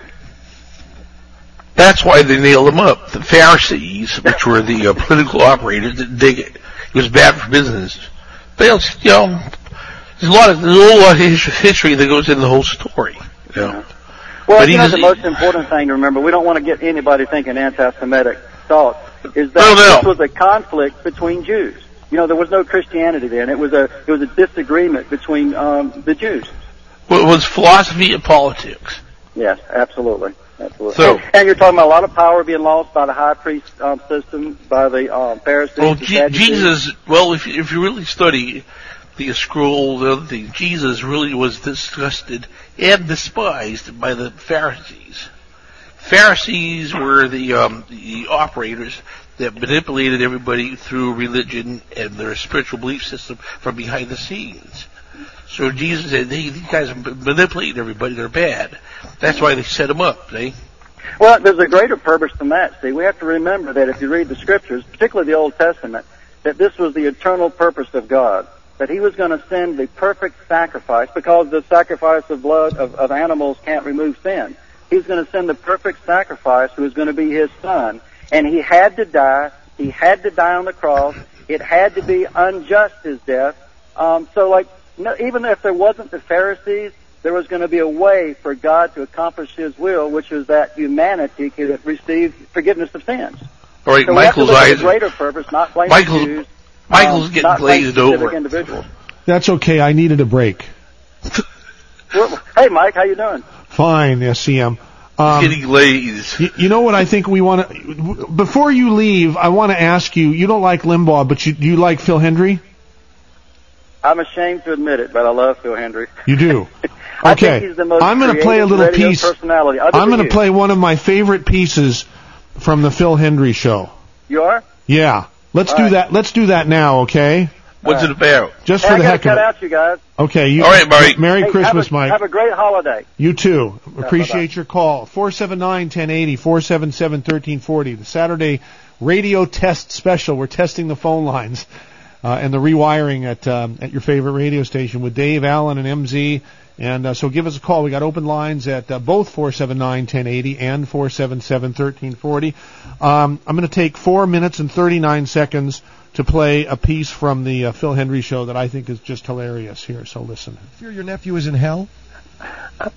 That's why they nailed him up. The Pharisees, which were the uh, political operators, didn't dig it. It was bad for business. But, you know, there's a lot of, there's a whole lot of his- history that goes in the whole story. You know. Well, But you he know, was- the most important thing to remember, we don't want to get anybody thinking anti-Semitic thought, is that No, no. this was a conflict between Jews. You know, there was no Christianity then. It was a it was a disagreement between um, the Jews. Well, it was philosophy and politics. Yes, absolutely. Absolutely. So- and, and you're talking about a lot of power being lost by the high priest um, system, by the um, Pharisees. Well, the Je- Sadducees. Jesus, well, if you, if you really study the scroll, the other thing, Jesus really was disgusted and despised by the Pharisees. Pharisees were the, um, the operators that manipulated everybody through religion and their spiritual belief system from behind the scenes. So Jesus said, hey, these guys are manipulating everybody, they're bad. That's why they set them up, see? Well, there's a greater purpose than that. See, we have to remember that if you read the scriptures, particularly the Old Testament, that this was the eternal purpose of God. That he was going to send the perfect sacrifice, because the sacrifice of blood of, of animals can't remove sin. He was going to send the perfect sacrifice who was going to be his son. And he had to die. He had to die on the cross. It had to be unjust, his death. Um, so, like, no, even if there wasn't the Pharisees, there was going to be a way for God to accomplish his will, which was that humanity could receive forgiveness of sins. All right, so Michael's we have to look at eyes. a greater purpose, not blame Michael's- the Jews. Michael's um, getting not blame glazed specific over. individuals. That's okay. I needed a break. Well, hey, Mike, how you doing? Fine, yes, C M. Um, Getting glazed. You, you know what I think we want to... Before you leave, I want to ask you, you don't like Limbaugh, but you, do you like Phil Hendry? I'm ashamed to admit it, but I love Phil Hendry. You do? I Okay. think he's the most I'm going to play a creative little radio piece. personality. other I'm than going to you. play one of my favorite pieces from the Phil Hendry show. You are? Yeah. Let's All do right. that. Let's do that now, okay? What's it about? Just Hey, for I the gotta heck of cut it. out, you guys. Okay. You, All right, Mike. Merry Hey, Christmas, have a, Mike. Have a great holiday. You too. Yeah, Appreciate bye-bye. your call. four seven nine, one oh eight oh, four seven seven, one three four oh. The Saturday radio test special. We're testing the phone lines. uh, and the rewiring at um, at your favorite radio station with Dave, Allen, and M Z. And uh, so give us a call. We got open lines at uh, both four seven nine, one oh eight oh and four seven seven, one three four oh. Um, I'm going to take four minutes and thirty-nine seconds to play a piece from the uh, Phil Hendrie Show that I think is just hilarious here. So listen. Fear your nephew is in hell? I,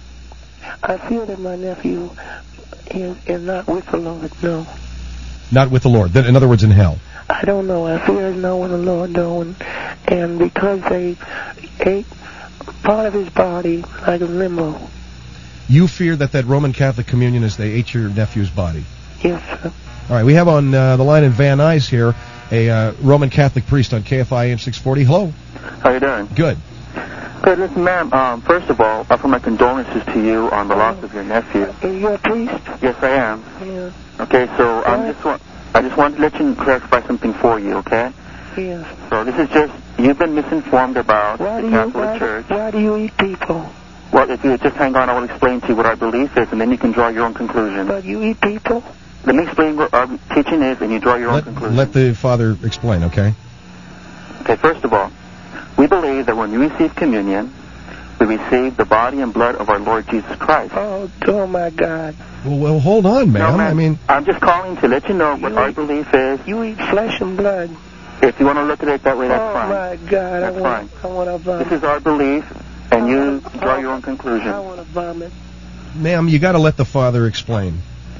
I feel that my nephew is, is not with the Lord, no. Not with the Lord. Then, in other words, in hell. I don't know. I fear he's not with the Lord, though. And, and because they ate part of his body like a limbo. You fear that that Roman Catholic communion is they ate your nephew's body? Yes, sir. All right, we have on uh, the line in Van Nuys here a uh, Roman Catholic priest on K F I A M six forty. Hello. How you doing? Good. Good. Listen, ma'am, um, first of all, I offer my condolences to you on the loss of your nephew. Are you a priest? Yes, I am. Yeah. Okay, so I'm just wa- I just want to let you clarify something for you, okay? Yes. So this is just, you've been misinformed about Why the do you, Catholic why, Church. why do you eat people? Well, if you just hang on, I will explain to you what our belief is, and then you can draw your own conclusion. But you eat people? Let me explain what our teaching is, and you draw your Let, own conclusion. let the father explain, okay? Okay, first of all, we believe that when you receive communion, we receive the body and blood of our Lord Jesus Christ. Oh, oh my God. Well, well hold on, ma'am. No, ma'am. I mean, I'm just calling to let you know what You our eat- belief is. You eat flesh and blood. If you want to look at it that way, that's oh fine. my God. That's I want, fine. I want to vomit. This is our belief, and you wanna- draw your own conclusion. I want to vomit. ma'am, you got to let the father explain.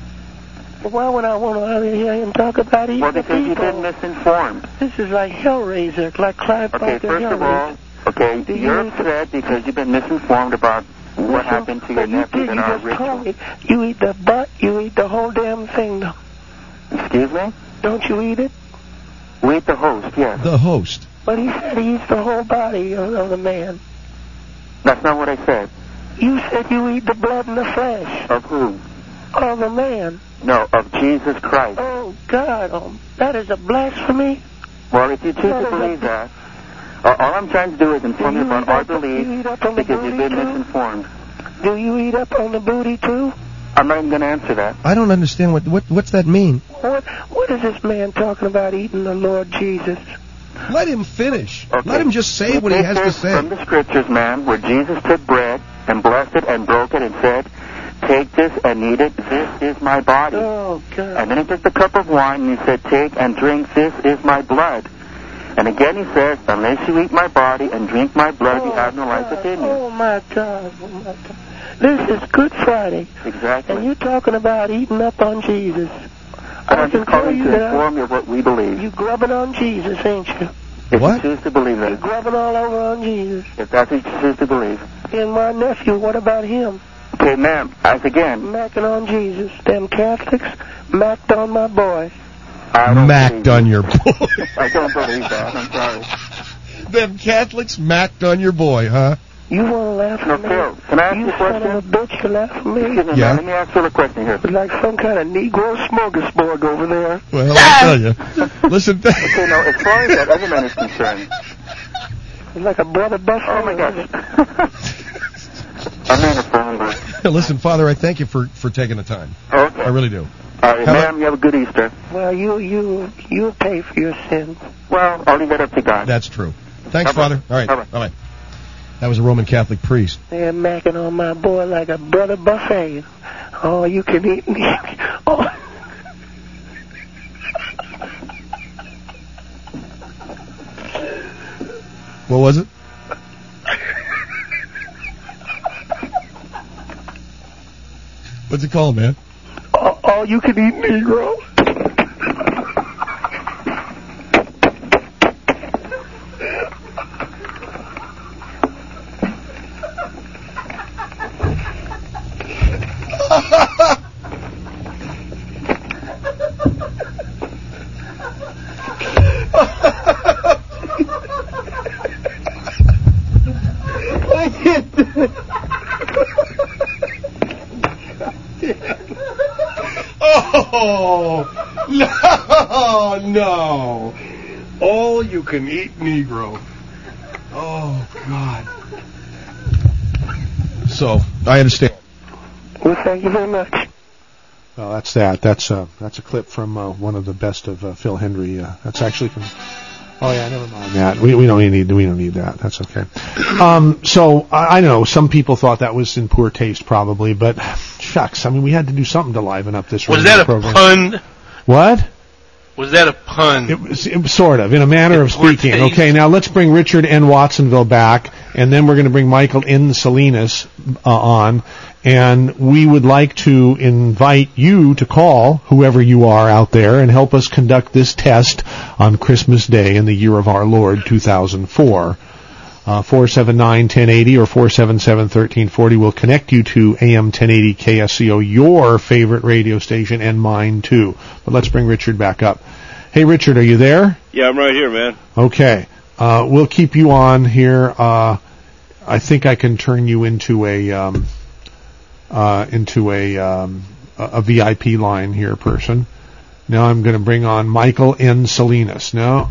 Why would I want to hear him talk about eating Well, the because you've people? been misinformed. This is like Hellraiser, like Clive Okay, Barker first of Hellraiser. all, okay, Do you you're eat- upset because you've been misinformed about what Listen, happened to your but you nephew did, in you our just told ritual. me you eat the butt, you eat the whole damn thing, though. Excuse me? Don't you eat it? We eat the host, yes. The host. But he said he eats the whole body of, of the man. That's not what I said. You said you eat the blood and the flesh Of who? of the man. No, of Jesus Christ. Oh, God, oh, that is a blasphemy. Well, if you choose That to is a- believe that, uh, all I'm trying to do is inform Do you you about eat our up- do you belief eat up on the because you've booty, been too? misinformed. Do you eat up on the booty, too? I'm not even going to answer that. I don't understand what what what's that mean. What What is this man talking about eating the Lord Jesus? Let him finish. Okay. Let him just say what he This has to is say. from the scriptures, man, where Jesus took bread and blessed it and broke it and said, "Take this and eat it. This is my body." Oh, God. And then he took the cup of wine and he said, "Take and drink. This is my blood." And again he says, "Unless you eat my body and drink my blood, you have no life within you." Oh, my God. Oh, my God. This is Good Friday. Exactly. And you're talking about eating up on Jesus. And I I'm can just tell calling you to that inform you of what we believe. you grubbing on Jesus, ain't you? If What? you choose to believe You're that. grubbing all over on Jesus. If that's what you choose to believe. And my nephew, what about him? Okay, ma'am, as again, Macking on Jesus. Them Catholics macked on my boy. I don't Macked believe on you. your boy. I don't believe that. I'm sorry. Them Catholics macked on your boy, huh? You want to laugh No, at me? Phil, can I ask you You a son of a question? bitch, you laugh at me? Excuse me, Yeah. man, let me ask you a question here. It's like some kind of Negro smorgasbord over there. Well, I'll tell you. Listen, th- Okay, now, as far as that other man is concerned, It's like a brother buffalo. oh my gosh. I'm on the phone, but... listen, Father, I thank you for, for taking the time. Okay. I really do. All right, Have a- ma'am, you have a good Easter. Well, you you you pay for your sins. Well, I'll leave that up to God. That's true. Thanks, Bye-bye. Father. All right. Bye-bye. Bye-bye. That was a Roman Catholic priest. They're macking on my boy like a brother buffet. Oh, you can eat me. Oh. What was it? What's it called, man? Oh, all you can eat Negro. Oh, no, no. All you can eat Negro. Oh, God. So, I understand. Well, thank you very much. Well, that's that. That's uh, that's a clip from uh, one of the best of uh, Phil Hendrie. Uh, that's actually from Oh yeah, never mind that. We we don't need we don't need that. That's okay. Um, so I, I know some people thought that was in poor taste, probably, but shucks. I mean, we had to do something to liven up this. Was radio that a program. pun? What? Was that a pun? It was, it was sort of, in a manner of poor speaking. taste. Okay, now let's bring Richard N. Watsonville back, and then we're going to bring Michael N. Salinas uh, on, and we would like to invite you to call, whoever you are out there, and help us conduct this test on Christmas Day in the year of our Lord, two thousand four. Uh, four seven nine, one oh eight oh or four seven seven, one three four oh will connect you to A M ten eighty K S C O, your favorite radio station, and mine too. But let's bring Richard back up. Hey, Richard, are you there? Yeah, I'm right here, man. Okay. Uh, we'll keep you on here. Uh, I think I can turn you into a, um, uh, into a, um, a, a V I P line here person. Now I'm going to bring on Michael N. Salinas. No?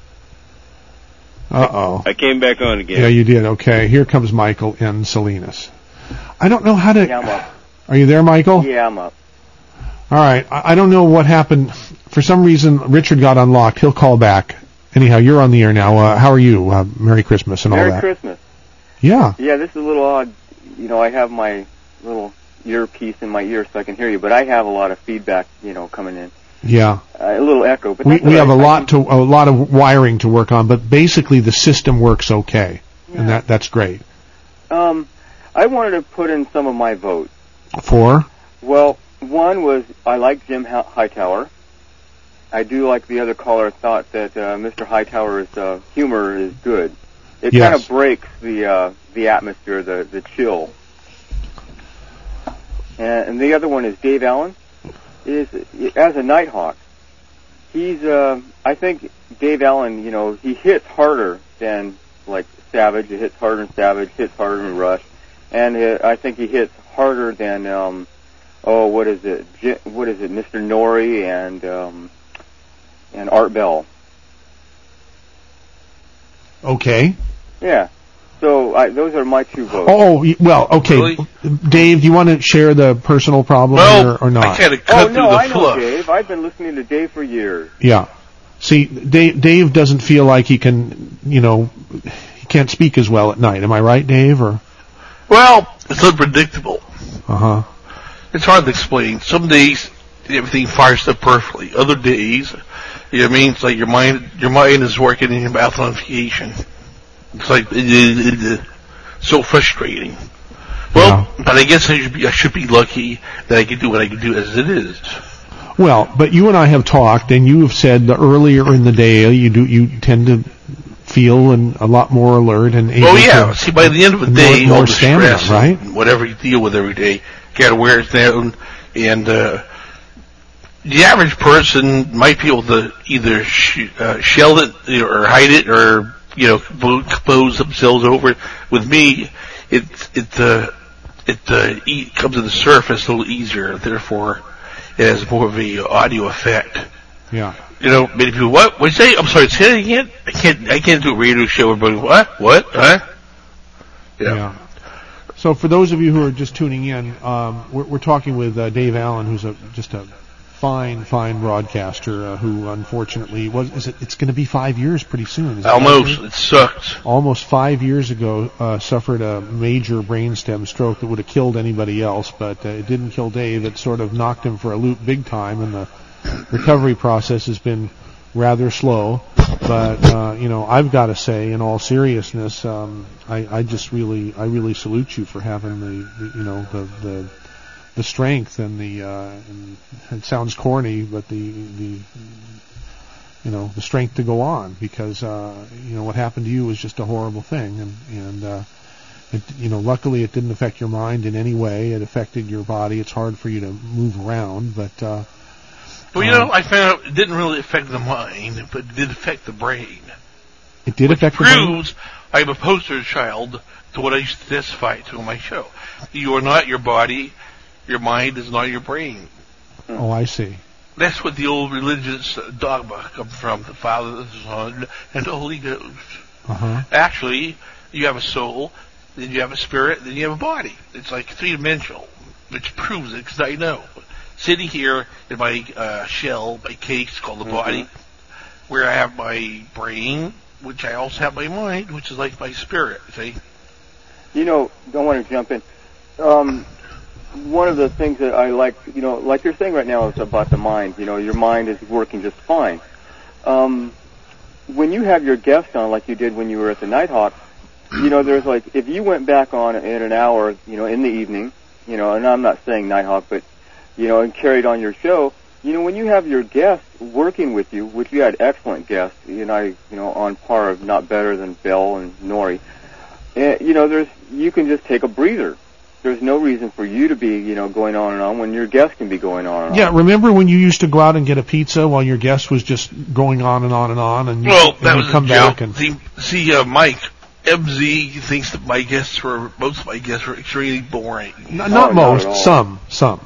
Uh-oh. I came back on again. Yeah, you did. Okay. Here comes Michael N. Salinas. I don't know how to... Yeah, I'm up. Are you there, Michael? Yeah, I'm up. All right. I, I don't know what happened. For some reason, Richard got unlocked. He'll call back. Anyhow, you're on the air now. Uh, how are you? Uh, Merry Christmas and Merry all that. Merry Christmas. Yeah. Yeah, this is a little odd. You know, I have my little earpiece in my ear so I can hear you, but I have a lot of feedback, you know, coming in. Yeah. Uh, a little echo. But We that's we all have a right. lot to a lot of wiring to work on, but basically the system works okay, and that that's great. Um, I wanted to put in some of my votes. For Well, one was I like Jim Hi- Hightower. I do like the other caller thought that uh, Mister Hightower's uh, humor is good. It Yes. kind of breaks the uh, the atmosphere, the the chill. And, and the other one is Dave Allen. Is as a Nighthawk, he's uh, I think Dave Allen, you know, he hits harder than like Savage. He hits harder than Savage, hits harder than Rush, and uh, I think he hits harder than um, oh, what is it? J- what is it? Mister Norrie and um, and Art Bell. okay. Yeah. So I, those are my two votes. Oh, y- well, okay. Really? Dave, do you want to share the personal problem Well, or, or not? I kinda cut oh no, I know Dave. I've been listening to Dave for years. Yeah. See, Dave, Dave doesn't feel like he can, you know, he can't speak as well at night. Am I right, Dave? Or Well, it's unpredictable. uh huh. It's hard to explain. Some days everything fires up perfectly. Other days, you know what I mean? It's like your mind, your mind is working in your mouth on vacation. It's like it, it, it, so frustrating. Well, but I guess I should be I should be lucky that I can do what I can do as it is. Well, but you and I have talked, and you have said that earlier in the day you do you tend to feel and a lot more alert and able Oh yeah. to, See, by the end of the more- day, more all the stamina, stress, right? and whatever you deal with every day, you gotta wear it down. And uh, the average person might be able to either sh- uh, shell it or hide it, or you know, compose themselves over it. With me, it it uh, it uh, e- comes to the surface a little easier. Therefore, it has more of a audio effect. Yeah. You know, many people, what? What you say? I'm sorry, say it again? I can't, I can't do a radio show. Everybody, what? What? Huh? Yeah. Yeah. So for those of you who are just tuning in, um, we're, we're talking with uh, Dave Allen, who's a just a fine, fine broadcaster uh, who unfortunately was. Is it? It's going to be five years pretty soon. Is that Almost. right? It sucks. Almost five years ago, uh, suffered a major brainstem stroke that would have killed anybody else, but uh, it didn't kill Dave. It sort of knocked him for a loop big time, and the recovery process has been rather slow. But uh, you know, I've got to say, in all seriousness, um, I, I just really, I really salute you for having the, the you know, the the the strength and the. Uh, and it sounds corny, but the the you know the strength to go on, because uh, you know what happened to you was just a horrible thing, and and uh, it, you know luckily it didn't affect your mind in any way. It affected your body. It's hard for you to move around, but. Uh, Well, you know, I found out it didn't really affect the mind, but it did affect the brain. It did Which affect the brain? proves I'm a poster child to what I used to testify to on my show. You are not your body. Your mind is not your brain. Oh, I see. That's what the old religious dogma comes from, the Father, the Son, and the Holy Ghost. Uh-huh. Actually, you have a soul, then you have a spirit, then you have a body. It's like three-dimensional, which proves it, because I know. Sitting here in my uh, shell, my case called the body, where I have my brain, which I also have my mind, which is like my spirit, see? You know, don't want to jump in. Um, one of the things that I like, you know, like you're saying right now is about the mind. You know, your mind is working just fine. Um, when you have your guest on, like you did when you were at the Nighthawk, you know, there's like, if you went back on in an hour, you know, in the evening, you know, and I'm not saying Nighthawk, but, you know, and carried on your show, you know, when you have your guests working with you, which you had excellent guests, you know, you know, on par of not better than Bell and Nori, uh, you know, there's, you can just take a breather. There's no reason for you to be, you know, going on and on when your guest can be going on and Yeah, on. remember when you used to go out and get a pizza while your guest was just going on and on and on, and you Well, and that you'd was come a back joke. and See, see uh, Mike, M Z thinks that my guests were, most of my guests were extremely boring. N- not most, some, some.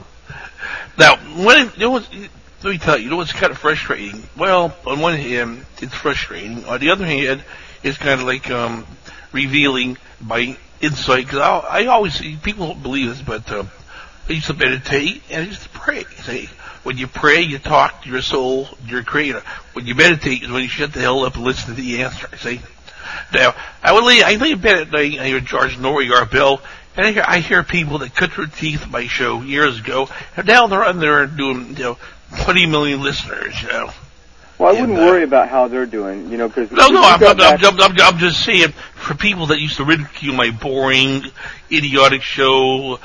Now, when, you know what's, let me tell you, you know what's kind of frustrating? Well, on one hand, it's frustrating. On the other hand, it's kind of like um, revealing my insight. Because I, I always see, people don't believe this, but uh, I used to meditate and I used to pray. See, when you pray, you talk to your soul, your creator. When you meditate is when you shut the hell up and listen to the answer. See. Now, I would lay, I lay in bed at night, I hear George Nori or Bill, and I hear, I hear people that cut their teeth in my show years ago, and now they're on there doing, you know, twenty million listeners, you know. Well, I wouldn't worry about how they're doing, you know, because... No, no, I'm, I'm, I'm, I'm, I'm just saying, for people that used to ridicule my boring, idiotic show,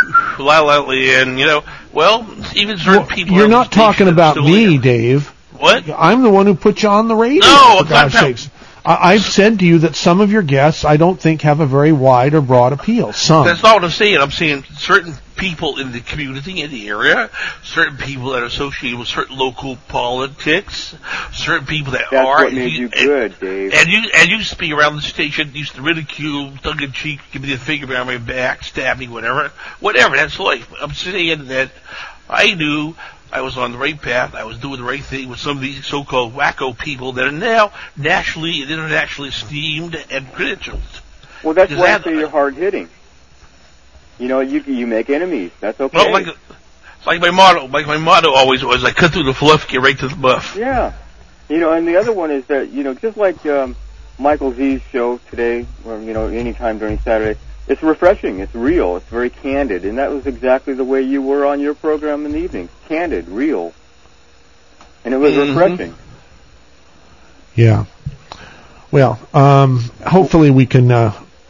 La La Land, you know, well, even certain Well, people... you're on not the station talking that about still me, hear. Dave. What? I'm the one who put you on the radio, No, for God's I'm not- sakes. I- I've said to you that some of your guests I don't think have a very wide or broad appeal. Some. That's not what I'm saying. I'm saying certain people in the community, in the area, certain people that are associated with certain local politics, certain people that That's are. what made you good, Dave. And you and used to be around the station, used to ridicule, tongue in cheek, give me the finger behind my back, stab me, whatever, whatever. That's life. I'm saying that I knew I was on the right path. I was doing the right thing with some of these so-called wacko people that are now nationally and internationally esteemed and credentialed. Well, that's Because why I that- say you're hard-hitting. You know, you you make enemies. That's okay. Well, like, like my motto, like my motto always was, I cut through the fluff, get right to the buff. Yeah. You know, and the other one is that, you know, just like um, Michael Z's show today, or, you know, anytime during Saturday, it's refreshing, it's real, it's very candid, and that was exactly the way you were on your program in the evening. Candid, real. And it was Mhm. refreshing. Yeah. Well, um, hopefully we can. Uh,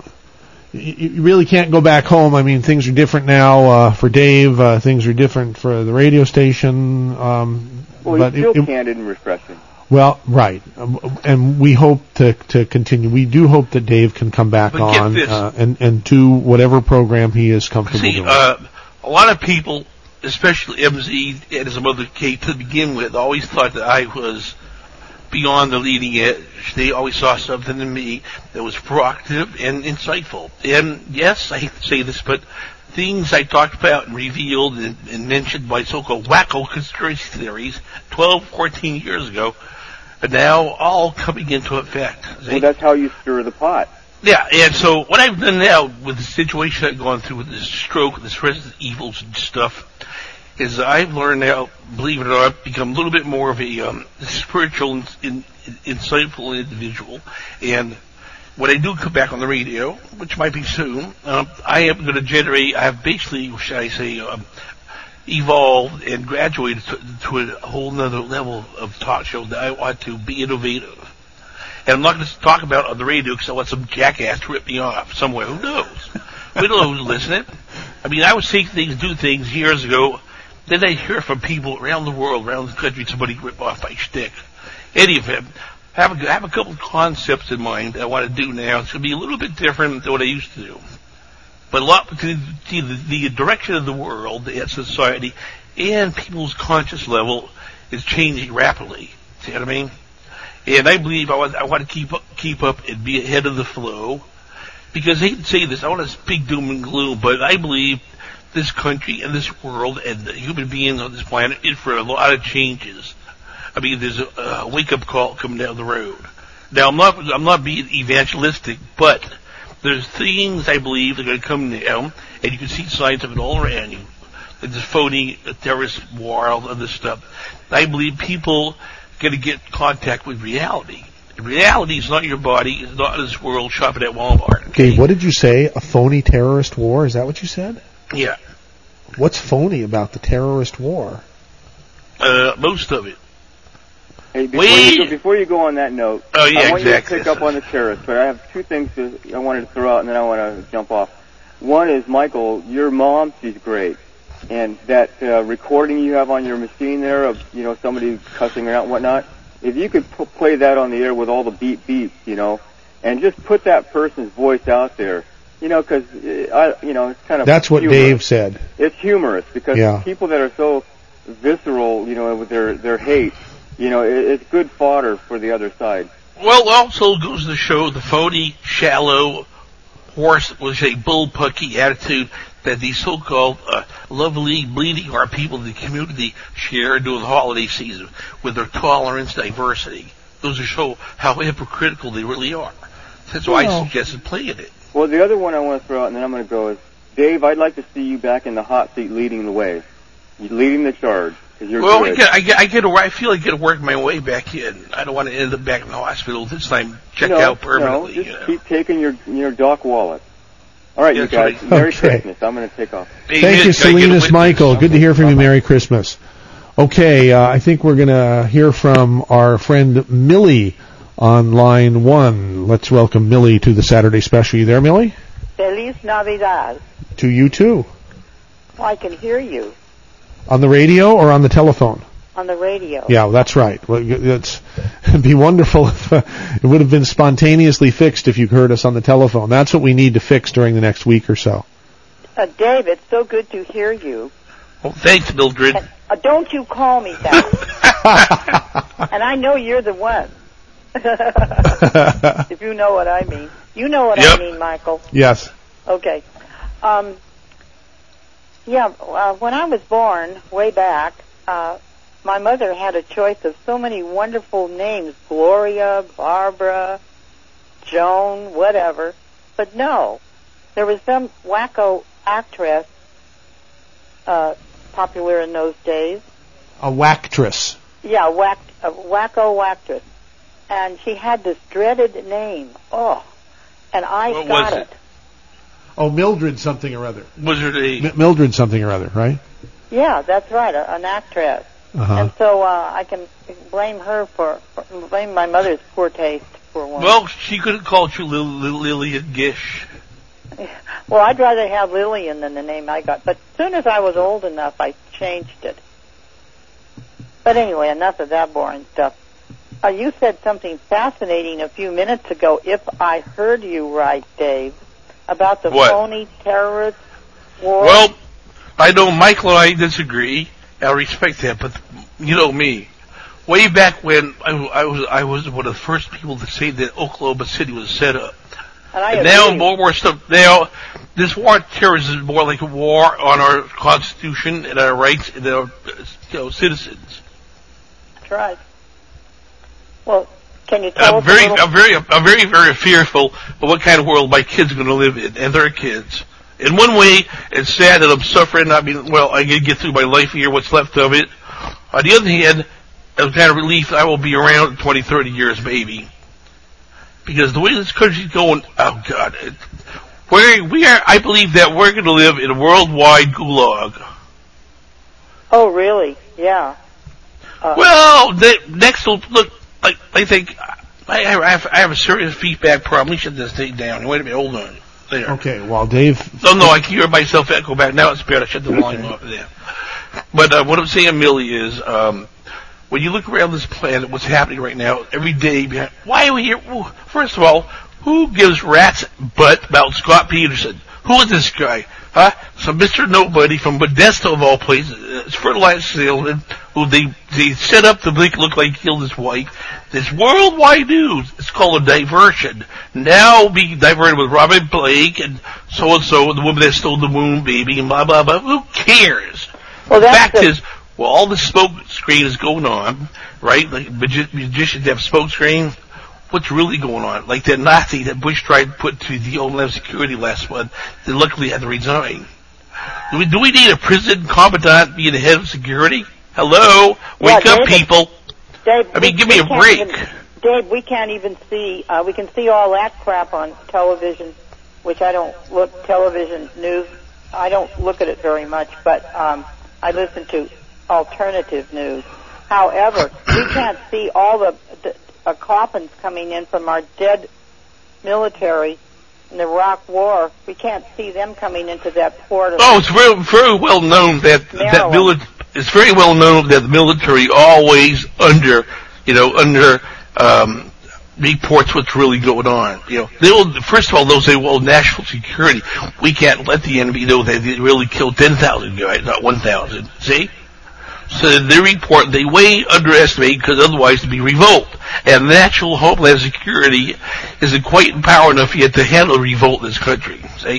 you, you really can't go back home. I mean, things are different now uh, for Dave. Uh, things are different for the radio station. Um, Well, but it's still it, it, candid and refreshing. well, right, um, and we hope to to continue. We do hope that Dave can come back But get on this. uh, and and do whatever program he is comfortable See, doing. uh, a lot of people, especially M Z and his mother Kate to begin with, always thought that I was beyond the leading edge. They always saw something in me that was proactive and insightful. And yes, I hate to say this, but things I talked about and revealed and, and mentioned by so-called wacko conspiracy theories twelve, fourteen years ago are now all coming into effect. Well, that's how you stir the pot. Yeah, and so what I've done now with the situation I've gone through with this stroke, this Resident Evils and stuff, is I've learned now, believe it or not, I've become a little bit more of a um, spiritual, in, in, insightful individual. And when I do come back on the radio, which might be soon, um, I am going to generate, I have basically, should I say, um, evolved and graduated to, to a whole nother level of talk show that I want to be innovative. And I'm not going to talk about it on the radio because I want some jackass to rip me off somewhere. Who knows? We don't know who's listening. I mean, I would say things, do things years ago. Then I hear from people around the world, around the country, somebody rip off my shtick. Any of them. I have a, I have a couple of concepts in mind that I want to do now. It's going to be a little bit different than what I used to do. But a lot, the, the, the direction of the world, and society, and people's conscious level is changing rapidly. See what I mean? And I believe I want, I want to keep up, keep up and be ahead of the flow. Because I hate to say this, I want to speak doom and gloom, but I believe this country and this world and the human beings on this planet is for a lot of changes. I mean, there's a, a wake-up call coming down the road. Now, I'm not, I'm not being evangelistic, but there's things I believe that are going to come down, and you can see signs of it all around you. Like this phony terrorist war, all of this stuff. I believe people got to get contact with reality. Reality is not your body. It's not this world shopping at Walmart. Dave, what did you say? A phony terrorist war? Is that what you said? Yeah. What's phony about the terrorist war? Uh, most of it. Hey, before, Wait. you go, before you go on that note, Oh, yeah, I want exactly. you to pick up on the terrorists, but I have two things to, I wanted to throw out, and then I want to jump off. One is, Michael, your mom, she's great. And that uh, recording you have on your machine there of, you know, somebody cussing her out and whatnot, if you could p- play that on the air with all the beep beeps, you know, and just put that person's voice out there, you know, because, uh, I, you know, it's kind of That's what humorous. Dave said. It's humorous because Yeah. people that are so visceral, you know, with their, their hate, you know, it, it's good fodder for the other side. Well, also goes to show the phony, shallow, horse was a bullpucky attitude that these so-called uh, lovely, bleeding heart people in the community share during the holiday season with their tolerance, diversity. Those are show how hypocritical they really are. That's why Well- I suggested playing it. Well, the other one I want to throw out, and then I'm going to go, is, Dave, I'd like to see you back in the hot seat leading the way. You're leading the charge, because you're Well, good. I get, I get, I get, to, I feel I get to work my way back in. I don't want to end up back in the hospital this time. Check no, out permanently. No, just you know. keep taking your your doc wallet. All right, you That's guys. right. Merry Okay. Christmas. I'm going to take off. Thank you, Salinas Michael. Good to hear from you. Merry Christmas. Okay, uh, I think we're going to hear from our friend Millie on line one. Let's welcome Millie to the Saturday Special. You there, Millie? Feliz Navidad. To you too. Well, I can hear you On the radio or on the telephone? on the radio. Yeah, that's right. Well, it's, it'd be wonderful if uh, it would have been spontaneously fixed if you heard us on the telephone. That's what we need to fix during the next week or so. Uh, Dave, it's so good to hear you. Well, thanks, Mildred. And, uh, don't you call me that. And I know you're the one. If you know what I mean. You know what Yep. I mean, Michael. Yes. Okay. Um, yeah, uh, when I was born, way back, uh, my mother had a choice of so many wonderful names, Gloria, Barbara, Joan, whatever. But no, there was some wacko actress uh, popular in those days. A wactress. Yeah, whack, a wacko actress. And she had this dreaded name. Oh, and I What got was it. Oh, Mildred something or other. Was it a... M- Mildred something or other, right? Yeah, that's right, a, an actress. Uh-huh. And so uh, I can blame her for, for blame my mother's poor taste for one. Well, she could have called you Lil- Lil- Lillian Gish. Well, I'd rather have Lillian than the name I got. But as soon as I was old enough, I changed it. But anyway, enough of that boring stuff. Uh, you said something fascinating a few minutes ago, if I heard you right, Dave, about the What? phony terrorist war. Well, I know Michael and I disagree. I respect that, but you know me. Way back when I, I was, I was one of the first people to say that Oklahoma City was set up. And I And now agree. more and more stuff. Now, this war on terrorism is more like a war on our Constitution and our rights and our, you know, citizens. That's right. Well, can you tell I'm us a very, little... I'm very, I'm very, very fearful of what kind of world my kids are going to live in, and their kids. In one way, it's sad that I'm suffering. I mean, well, I can get through my life here, what's left of it. On the other hand, as kind of relief, I will be around in twenty, thirty years, maybe. Because the way this country's going, oh God, it, we're, we are, I believe that we're going to live in a worldwide gulag. Oh, really? Yeah. Uh, Well, the, next, will look, like, I think, I, I, have, I have a serious feedback problem. Let me shut this thing down. Wait a minute, hold on. There. Okay, well, Dave... No, no, I can hear myself echo back. Now it's better. I shut the volume off there. But uh, what I'm saying, Millie, is um, when you look around this planet, what's happening right now, every day, behind, why are we here? Well, first of all, who gives rat's butt about Scott Peterson? Who is this guy? Huh? Some Mister Nobody from Modesto, of all places. It's fertilizer salesman who they, they set up to make it look like he killed his wife. This worldwide news, it's called a diversion. Now being diverted with Robert Blake and so-and-so, the woman that stole the moon baby, and blah, blah, blah. Who cares? Well, the that's fact the- is, well, all this smoke screen is going on, right? Like magi- magicians have smoke screen. What's really going on? Like that Nazi that Bush tried to put to the Homeland Security last month, that luckily had to resign. Do we, do we need a prison commandant being the head of security? Hello? Wake Yeah, up, David. people. Dave, I mean, we- give me we a can't break. even- Dave, we can't even see, uh, we can see all that crap on television, which I don't look, television news, I don't look at it very much, but um, I listen to alternative news. However, we can't see all the, the uh, coffins coming in from our dead military in the Iraq War. We can't see them coming into that port of Oh, it's very, very well known that that Maryland. mili- it's very well known that the military always under, you know, under um, reports what's really going on. You know, they will, first of all, they'll say, well, national security, we can't let the enemy know that they really killed ten thousand guys, not one thousand. See? So they report, they way underestimate because otherwise it'd be revolt. And national homeland security isn't quite in power enough yet to handle revolt in this country. See?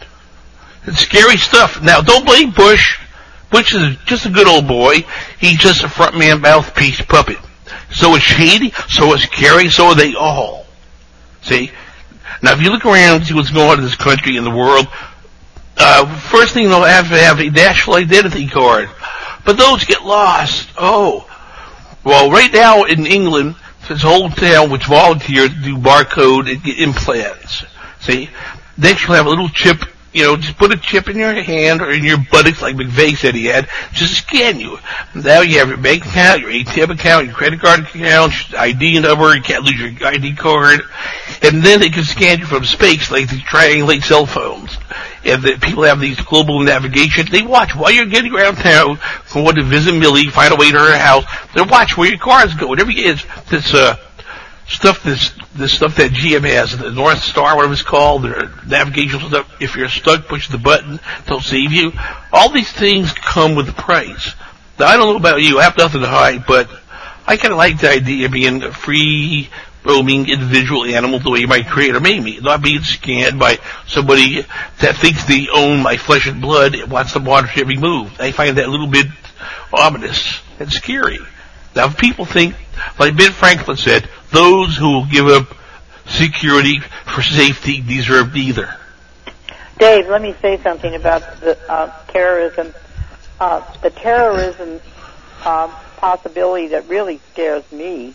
It's scary stuff. Now, don't blame Bush. Bush is just a good old boy. He's just a front man mouthpiece puppet. So is Shady, so is Kerry, so are they all. See? Now, if you look around and see what's going on in this country and the world, uh, first thing they'll have to have a national identity card. But those get lost. Oh. Well, right now in England, this whole town which volunteers to do barcode and get implants. See? Next you'll have a little chip. You know, just put a chip in your hand or in your buttocks like McVeigh said he had, just scan you. Now you have your bank account, your A T M account, your credit card account, your I D number, you can't lose your I D card. And then they can scan you from space like these triangulate cell phones. And the people have these global navigation. They watch while you're getting around town, going to visit Millie, find a way to her house. They watch where your car's going. Whatever it is, this, uh, stuff, this, this stuff that G M has, the North Star, whatever it's called, their navigational stuff. If you're stuck, push the button, they'll save you. All these things come with a price. Now, I don't know about you, I have nothing to hide, but I kind of like the idea of being a free, roaming individual animal the way my creator made me, not being scanned by somebody that thinks they own my flesh and blood and wants to monitor every move. I find that a little bit ominous and scary. Now, if people think, like Ben Franklin said, those who will give up security for safety deserve neither. Dave, let me say something about the uh, terrorism. Uh, the terrorism uh, possibility that really scares me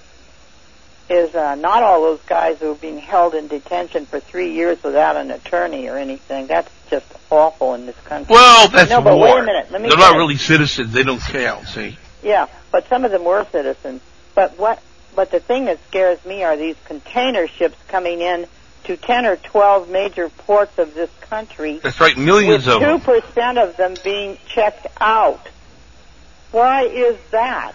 is uh, not all those guys who are being held in detention for three years without an attorney or anything. That's just awful in this country. Well, that's no, but war. wait a minute. Let me They're finish. not really citizens. They don't count, see? Yeah, but some of them were citizens. But what? But the thing that scares me are these container ships coming in to ten or twelve major ports of this country. That's right, millions with of them. two percent of them being checked out. Why is that?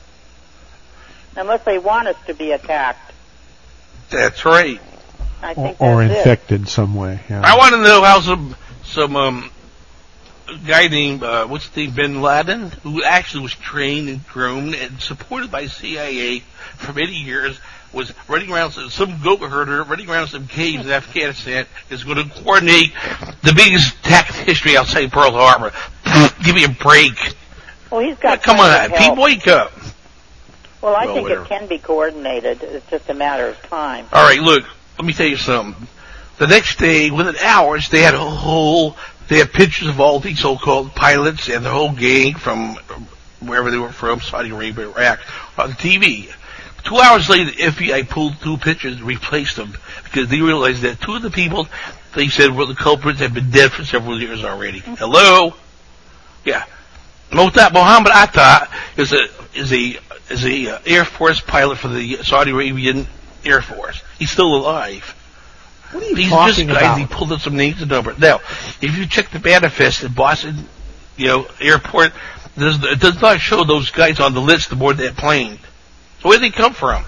Unless they want us to be attacked. That's right. I think Or that's infected some way. Yeah. I want to know how some some um guy named uh, what's the name, Bin Laden, who actually was trained and groomed and supported by C I A for many years, was running around some, some goat herder running around some caves in Afghanistan, is going to coordinate the biggest attack in history outside Pearl Harbor. Give me a break. it. Well, he's got. Come plenty on, of help. people, wake up. Well, I Well, think whatever. it can be coordinated. It's just a matter of time. All right, look, let me tell you something. The next day, within hours, they had a whole, they had pictures of all these so-called pilots and the whole gang from wherever they were from, Saudi Arabia, Iraq, on T V. Two hours later, the F B I pulled two pictures and replaced them because they realized that two of the people they said were the culprits had been dead for several years already. Hello? Yeah. Mohtab Mohammed Atta is a, is a, is a uh, Air Force pilot for the Saudi Arabian Air Force. He's still alive. What are you These talking just guys, about? he pulled up some names and numbers. Now, if you check the manifest at Boston, you know, airport, there's, it does not show those guys on the list aboard that plane. So where did they come from?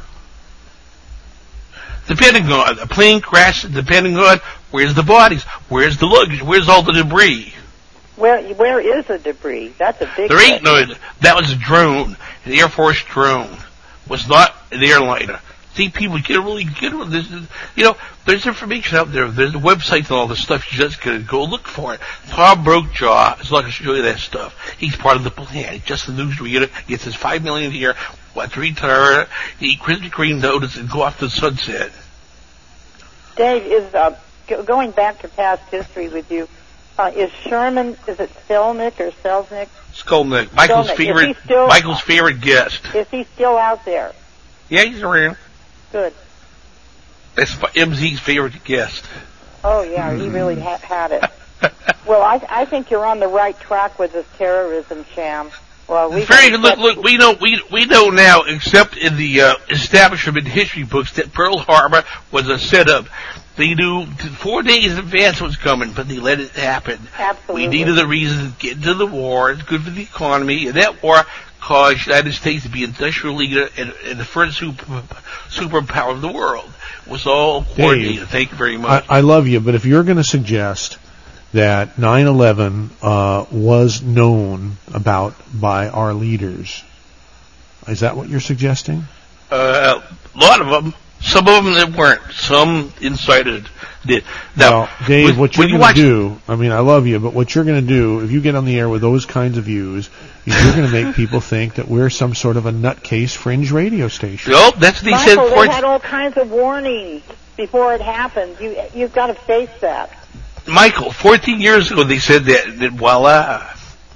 The Pentagon. A plane crashed at the Pentagon. Where's the bodies? Where's the luggage? Where's all the debris? Where where is the debris? That's a big. There ain't question. no. That was a drone, an Air Force drone. Was not an airliner. See, people get really get with this. You know, there's information out there. There's websites and all this stuff. You just gotta go look for it. Tom Brokaw is not gonna show you that stuff. He's part of the plan. He's just a news reader. Gets his five million a year. Wants to retire. He Krispy Kreme notice and go off to the sunset. Dave, is uh, go- going back to past history with you. Uh, is Sherman, is it Stelnick or Selznick? Skolnick, Michael's Skolnick. favorite, Is he still- Michael's favorite guest. Is he still out there? Yeah, he's around. Good. That's M Z's favorite guest. Oh, yeah, he really ha- had it. Well, I, I think you're on the right track with this terrorism sham. Well, we Very good. Look, look, we know we we know now, except in the uh, establishment history books, that Pearl Harbor was a setup. They knew four days in advance was coming, but they let it happen. Absolutely. We needed the reason to get into the war. It's good for the economy, and that war caused the United States to be industrial leader and, and the first super superpower of the world. It was all coordinated. Dave, Thank you very much. I, I love you, but if you're going to suggest that nine eleven uh, was known about by our leaders, is that what you're suggesting? Uh, a lot of them. Some of them that weren't. Some incited did. Now, well, Dave, with, what you're when you going to watch- do, I mean, I love you, but what you're going to do, if you get on the air with those kinds of views, is you're going to make people think that we're some sort of a nutcase fringe radio station. Nope, that's what they Michael, said. they Fort- had all kinds of warnings before it happened. You, you've got to face that. Michael, fourteen years ago they said that, and then voila.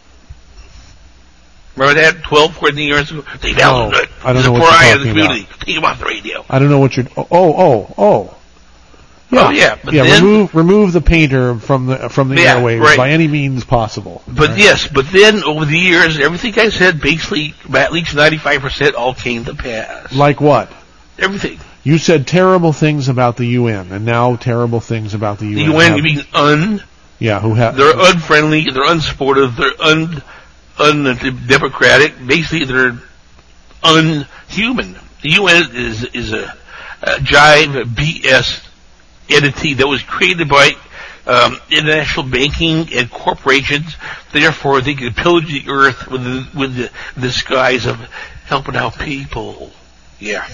Remember that? twelve, fourteen years ago? They No, announced it. I don't It's know a what you're pariah of the talking about. community. Take him off the radio. I don't know what you're. Oh, oh, oh. Oh, yeah, but yeah. then- remove remove the painter from the from the Yeah, airwaves right. by any means possible. But yes, but then over the years, everything I said, basically, at least ninety-five percent all came to pass. Like what? Everything. You said terrible things about the U N, and now terrible things about the U N. The U N, have- you mean un? Yeah, who have? They're unfriendly, they're unsupportive, they're un, undemocratic. Basically, they're unhuman. The U N is is a, a jive B S entity that was created by um, international banking and corporations. Therefore, they can pillage the earth with the, with the disguise of helping out people. Yeah.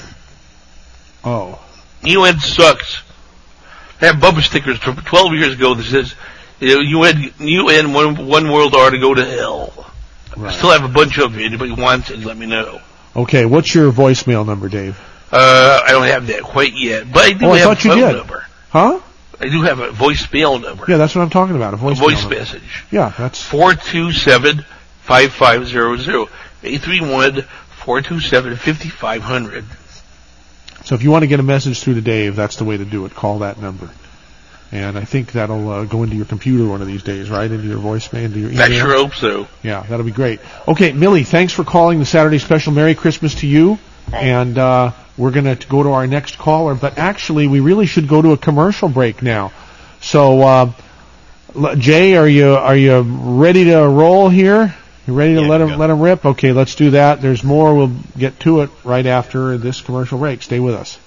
Oh. U N sucks. I have bumper stickers from twelve years ago that says, you know, U N, U N one, one world order to go to hell. Right. I still have a bunch of it. Anybody wants it, let me know. Okay, what's your voicemail number, Dave? Uh, I don't have that quite yet, but I do Oh, I have thought a you phone did. number. Huh? I do have a voicemail number. Yeah, that's what I'm talking about. A A voicemail voice number. message. Yeah, that's four two seven, five five zero zero. eight three one, four two seven, five five zero zero. So if you want to get a message through to Dave, that's the way to do it. Call that number. And I think that'll uh, go into your computer one of these days, right? Into your voicemail, into your email. I sure hope so. Yeah, that'll be great. Okay, Millie, thanks for calling the Saturday special. Merry Christmas to you. And uh, we're going to go to our next caller. But actually, we really should go to a commercial break now. So, uh, l- Jay, are you are you ready to roll here? You ready to Yeah, let you him go. let him rip? Okay, let's do that. There's more. We'll get to it right after this commercial break. Stay with us.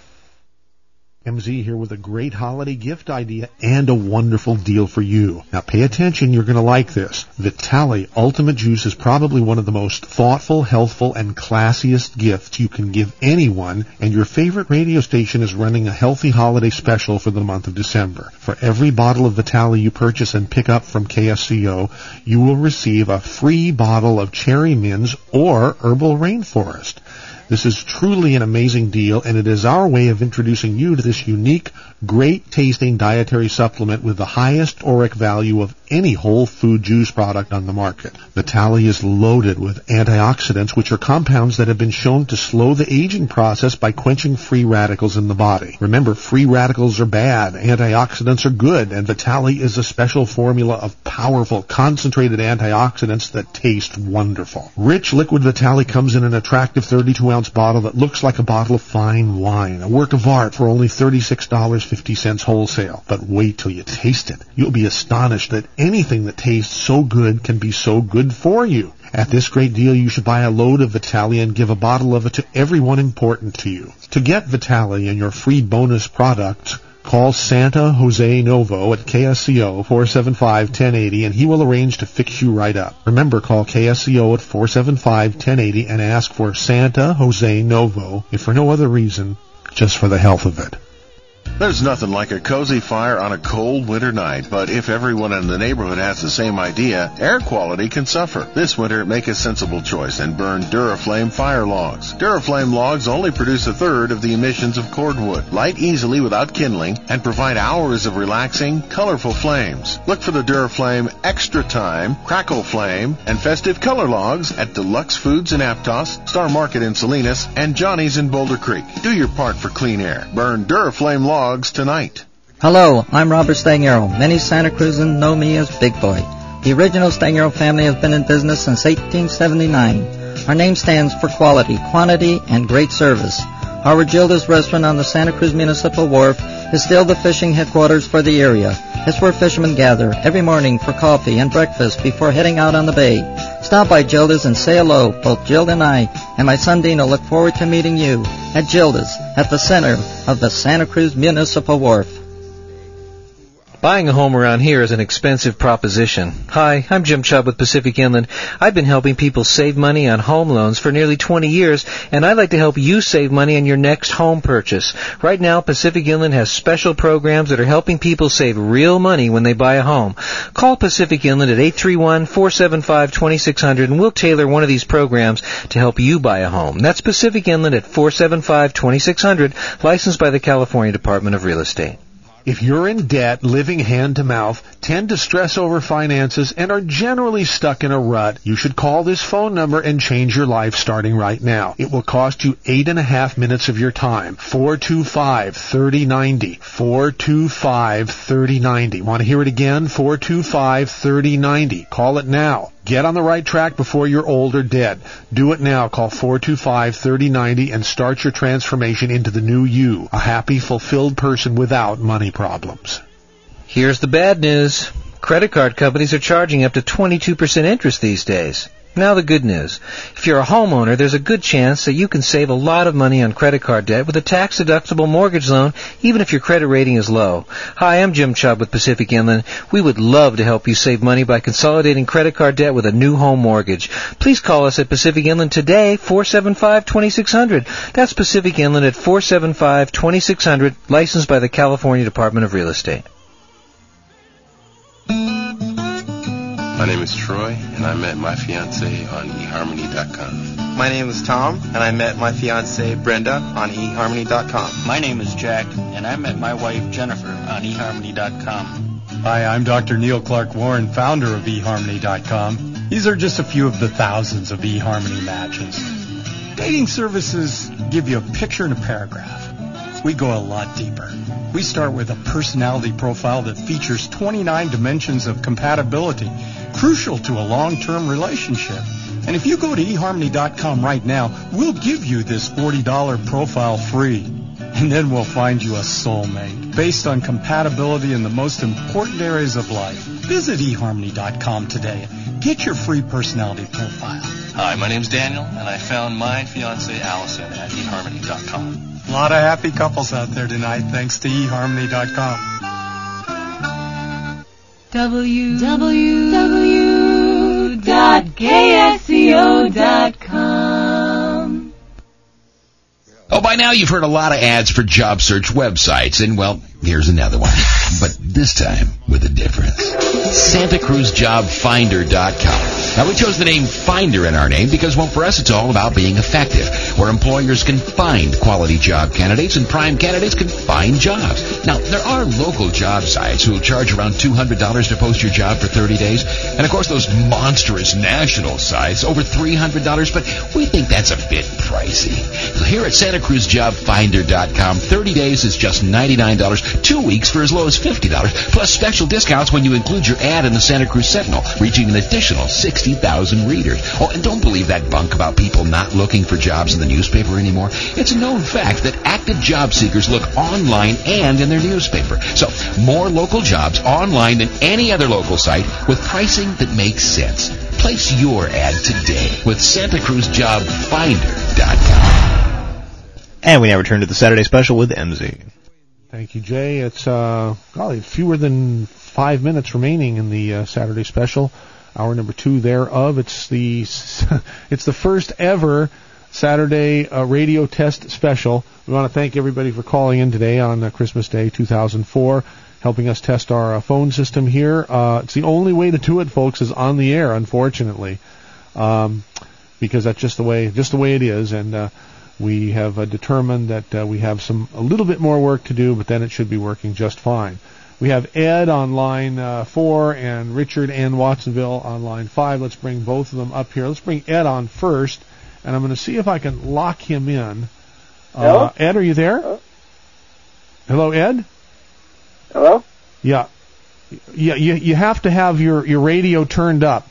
M Z here with a great holiday gift idea and a wonderful deal for you. Now pay attention, you're going to like this. Vitali Ultimate Juice is probably one of the most thoughtful, healthful, and classiest gifts you can give anyone, and your favorite radio station is running a healthy holiday special for the month of December. For every bottle of Vitali you purchase and pick up from K S C O, you will receive a free bottle of Cherry Mints or Herbal Rainforest. This is truly an amazing deal, and it is our way of introducing you to this unique, great-tasting dietary supplement with the highest auric value of any whole food juice product on the market. Vitali is loaded with antioxidants, which are compounds that have been shown to slow the aging process by quenching free radicals in the body. Remember, free radicals are bad, antioxidants are good, and Vitali is a special formula of powerful, concentrated antioxidants that taste wonderful. Rich liquid Vitali comes in an attractive thirty-two ounce bottle that looks like a bottle of fine wine, a work of art for only thirty-six dollars and fifty cents wholesale. But wait till you taste it. You'll be astonished that anything that tastes so good can be so good for you. At this great deal, you should buy a load of Vitali and give a bottle of it to everyone important to you. To get Vitali and your free bonus products, call Santa Jose Novo at K S C O four seven five, one zero eight zero and he will arrange to fix you right up. Remember, call K S C O at four seven five, one zero eight zero and ask for Santa Jose Novo, if for no other reason, just for the health of it. There's nothing like a cozy fire on a cold winter night, but if everyone in the neighborhood has the same idea, air quality can suffer. This winter, make a sensible choice and burn Duraflame fire logs. Duraflame logs only produce a third of the emissions of cordwood, light easily without kindling, and provide hours of relaxing, colorful flames. Look for the Duraflame Extra Time, Crackle Flame, and Festive Color Logs at Deluxe Foods in Aptos, Star Market in Salinas, and Johnny's in Boulder Creek. Do your part for clean air. Burn Duraflame logs tonight. Hello, I'm Robert Stagnero. Many Santa Cruzans know me as Big Boy. The original Stagnero family has been in business since eighteen seventy-nine. Our name stands for quality, quantity, and great service. Our Gilda's restaurant on the Santa Cruz Municipal Wharf is still the fishing headquarters for the area. It's where fishermen gather every morning for coffee and breakfast before heading out on the bay. Stop by Gilda's and say hello. Both Gilda and I and my son Dino look forward to meeting you at Gilda's at the center of the Santa Cruz Municipal Wharf. Buying a home around here is an expensive proposition. Hi, I'm Jim Chubb with Pacific Inland. I've been helping people save money on home loans for nearly twenty years, and I'd like to help you save money on your next home purchase. Right now, Pacific Inland has special programs that are helping people save real money when they buy a home. Call Pacific Inland at eight three one, four seven five, two six zero zero, and we'll tailor one of these programs to help you buy a home. That's Pacific Inland at four seven five, two six zero zero, licensed by the California Department of Real Estate. If you're in debt, living hand to mouth, tend to stress over finances, and are generally stuck in a rut, you should call this phone number and change your life starting right now. It will cost you eight and a half minutes of your time. four two five, three zero nine zero. four two five, three zero nine zero. Want to hear it again? four two five, three zero nine zero. Call it now. Get on the right track before you're old or dead. Do it now. Call four two five, three zero nine zero and start your transformation into the new you, a happy, fulfilled person without money problems. Here's the bad news. Credit card companies are charging up to twenty-two percent interest these days. Now the good news. If you're a homeowner, there's a good chance that you can save a lot of money on credit card debt with a tax-deductible mortgage loan, even if your credit rating is low. Hi, I'm Jim Chubb with Pacific Inland. We would love to help you save money by consolidating credit card debt with a new home mortgage. Please call us at Pacific Inland today, four seven five, two six zero zero. That's Pacific Inland at four seven five, two six zero zero, licensed by the California Department of Real Estate. My name is Troy, and I met my fiancée on e harmony dot com. My name is Tom, and I met my fiancée Brenda on e harmony dot com. My name is Jack, and I met my wife Jennifer on e harmony dot com. Hi, I'm Doctor Neil Clark Warren, founder of e harmony dot com. These are just a few of the thousands of eHarmony matches. Dating services give you a picture and a paragraph. We go a lot deeper. We start with a personality profile that features twenty-nine dimensions of compatibility, crucial to a long-term relationship. And if you go to e harmony dot com right now, we'll give you this forty dollars profile free. And then we'll find you a soulmate based on compatibility in the most important areas of life. Visit e harmony dot com today. Get your free personality profile. Hi, my name's Daniel, and I found my fiancée Allison at e harmony dot com. A lot of happy couples out there tonight, thanks to e harmony dot com. w w w dot k s c o dot com. Oh, by now you've heard a lot of ads for job search websites, and well, here's another one. But this time with a difference. Santa Cruz Job Finder dot com. Now, we chose the name Finder in our name because, well, for us it's all about being effective, where employers can find quality job candidates and prime candidates can find jobs. Now, there are local job sites who will charge around two hundred dollars to post your job for thirty days. And, of course, those monstrous national sites, over three hundred dollars, but we think that's a bit pricey. So here at Santa Cruz Job Finder dot com, thirty days is just ninety-nine dollars, two weeks for as low as fifty dollars, plus special discounts when you include your ad in the Santa Cruz Sentinel, reaching an additional sixty thousand readers. Oh, and don't believe that bunk about people not looking for jobs in the newspaper anymore. It's a known fact that active job seekers look online and in their newspaper. So, more local jobs online than any other local site with pricing that makes sense. Place your ad today with Santa Cruz Job Finder dot com. And we now return to the Saturday Special with M Z. Thank you, Jay. It's uh, golly, fewer than five minutes remaining in the uh, Saturday Special. Hour number two thereof. It's the it's the first ever Saturday uh, radio test special. We want to thank everybody for calling in today on uh, Christmas Day two thousand four, helping us test our uh, phone system here. Uh, it's the only way to do it, folks, is on the air, unfortunately, um, because that's just the way just the way it is. And uh, we have uh, determined that uh, we have some a little bit more work to do, but then it should be working just fine. We have Ed on line uh, four and Richard and Watsonville on line five. Let's bring both of them up here. Let's bring Ed on first, and I'm going to see if I can lock him in. Uh, Hello? Ed, are you there? Hello? Hello, Ed? Hello? Yeah. Yeah, you, you have to have your, your radio turned up.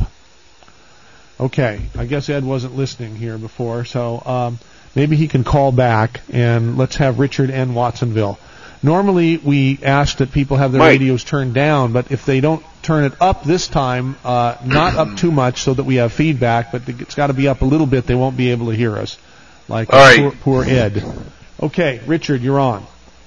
Okay. I guess Ed wasn't listening here before, so um, maybe he can call back, and let's have Richard and Watsonville. Normally, we ask that people have their Mike. radios turned down, but if they don't turn it up this time, uh, not up too much so that we have feedback, but it's got to be up a little bit, they won't be able to hear us. Like All right. poor, poor Ed. Okay, Richard, you're on.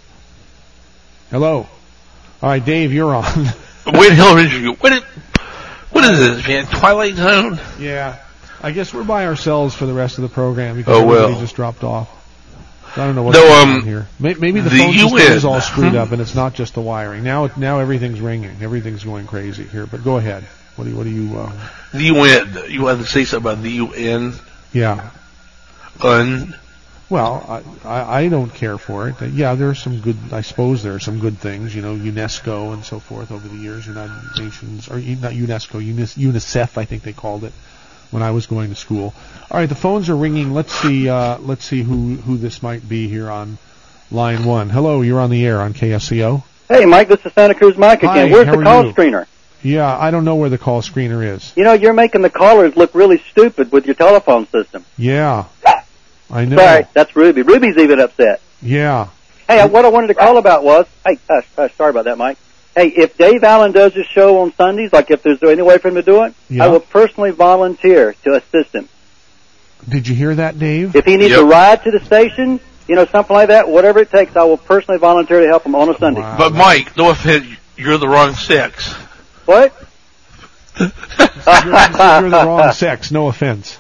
Hello. All right, Dave, you're on. Wait, hell, Richard, what is, what is this, man? Twilight Zone? Yeah. I guess we're by ourselves for the rest of the program because Oh, well. everybody just dropped off. I don't know what's No, going um, on here. May- Maybe the, the phone system U N is all screwed up, and it's not just the wiring. Now, it, now everything's ringing. Everything's going crazy here. But go ahead. What do you? What do you? Uh, The U N. You want to say something about the U N? yeah. Un. Well, I, I I don't care for it. Uh, yeah, there are some good. I suppose there are some good things. You know, UNESCO and so forth over the years. United Nations, or not UNESCO, Unis, UNICEF. I think they called it when I was going to school. All right, the phones are ringing. Let's see. Uh, let's see who who this might be here on line one. Hello, you're on the air on K S C O. Hey, Mike, this is Santa Cruz Mike again. Hi, Where's how the are call you? screener? Yeah, I don't know where the call screener is. You know, you're making the callers look really stupid with your telephone system. Yeah, I know. Sorry, that's Ruby. Ruby's even upset. Yeah. Hey, I, what I wanted to call about was, hey, uh, uh, sorry about that, Mike. Hey, if Dave Allen does his show on Sundays, like if there's any way for him to do it, Yeah. I will personally volunteer to assist him. Did you hear that, Dave? If he needs Yep. a ride to the station, you know, something like that, whatever it takes, I will personally volunteer to help him on a Sunday. But Mike, no offense, you're the wrong sex. What? you're, you're the wrong sex. No offense.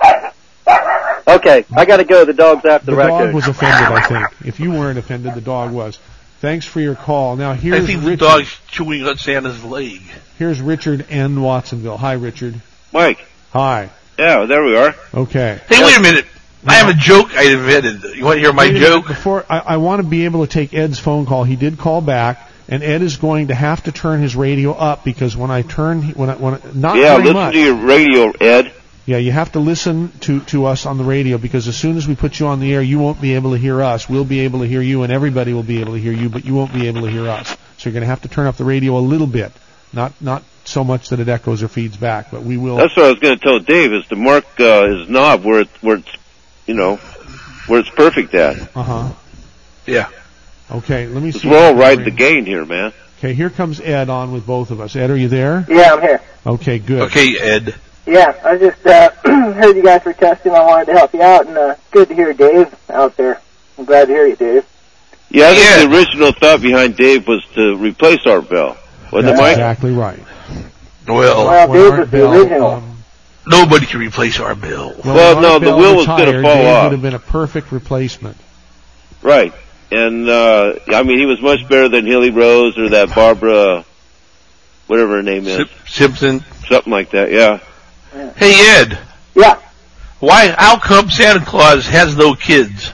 Okay, I got to go. The dog's after The the, dog raccoon. was offended, I think. If you weren't offended, the dog was. Thanks for your call. Now here's I think the Richard. dog's chewing on Santa's leg. Here's Richard in Watsonville. Hi, Richard. Mike. Hi. Yeah, there we are. Okay. Hey, wait a minute. I have a joke I invented. You want to hear my Wait a minute, joke? Before I, I want to be able to take Ed's phone call. He did call back, and Ed is going to have to turn his radio up because when I turn, when I, when I, not yeah, very listen much. to your radio, Ed. Yeah, you have to listen to, to us on the radio because as soon as we put you on the air, you won't be able to hear us. We'll be able to hear you, and everybody will be able to hear you, but you won't be able to hear us. So you're going to have to turn up the radio a little bit, not not so much that it echoes or feeds back, but we will. That's what I was going to tell Dave, is to mark uh, his knob where, it, where it's, you know, where it's perfect at. Uh huh. Yeah. Okay, let me see. We're all riding the gain here, man. Okay, here comes Ed on with both of us. Ed, are you there? Yeah, I'm here. Okay, good. Okay, Ed. Yeah, I just uh, heard you guys were testing. I wanted to help you out, and uh, good to hear Dave out there. I'm glad to hear you, Dave. Yeah, I think the original thought behind Dave was to replace Art Bell. Wasn't That's it, Mike? exactly right. Well, Well, When Dave Art was the Bell, original. um, nobody can replace our Bill. Well, when no, Art the Bell wheel was gonna retired, fall Dave off. would have been a perfect replacement. Right. And, uh, I mean, he was much better than Hilly Rose or that Barbara, whatever her name is. Sim- Simpson. Something like that, yeah. Hey, Ed. Yeah. Why, how come Santa Claus has no kids?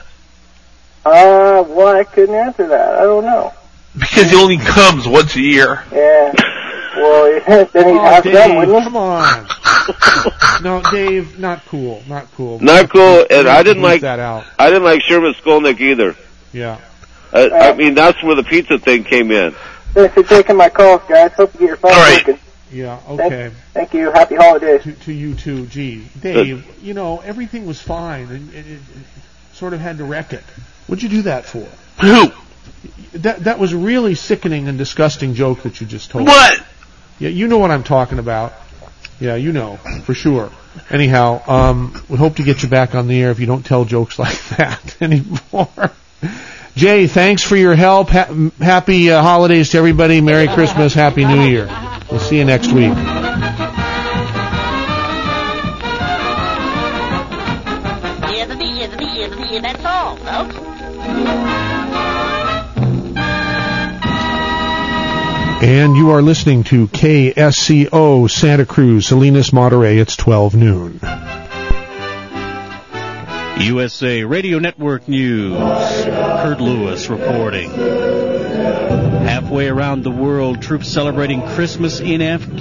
Uh, well, I couldn't answer that. I don't know. Because he only comes once a year. Yeah. Well, then he'd Oh, have Dave, them, wouldn't he? come on. No, Dave, not cool, not cool. Not cool, and I didn't Leave like, that out. I didn't like Sherman Skolnick either. Yeah. I, I mean, that's where the pizza thing came in. Thanks for taking my calls, guys. Hope you get your phone All right. working. Yeah, Thank, okay. thank you. Happy holidays. To, to you too. Gee, Dave, you know, everything was fine, and it, it, it sort of had to wreck it. What'd you do that for? Who? That that was a really sickening and disgusting joke that you just told. What? Yeah, you know what I'm talking about. Yeah, you know, for sure. Anyhow, um, we hope to get you back on the air if you don't tell jokes like that anymore. Jay, thanks for your help. Ha- happy uh, holidays to everybody. Merry Christmas. Happy New Year. We'll see you next week. folks. And you are listening to K S C O Santa Cruz, Salinas, Monterey. It's twelve noon. U S A Radio Network News. Kurt Lewis reporting. Halfway around the world, troops celebrating Christmas in Afghanistan.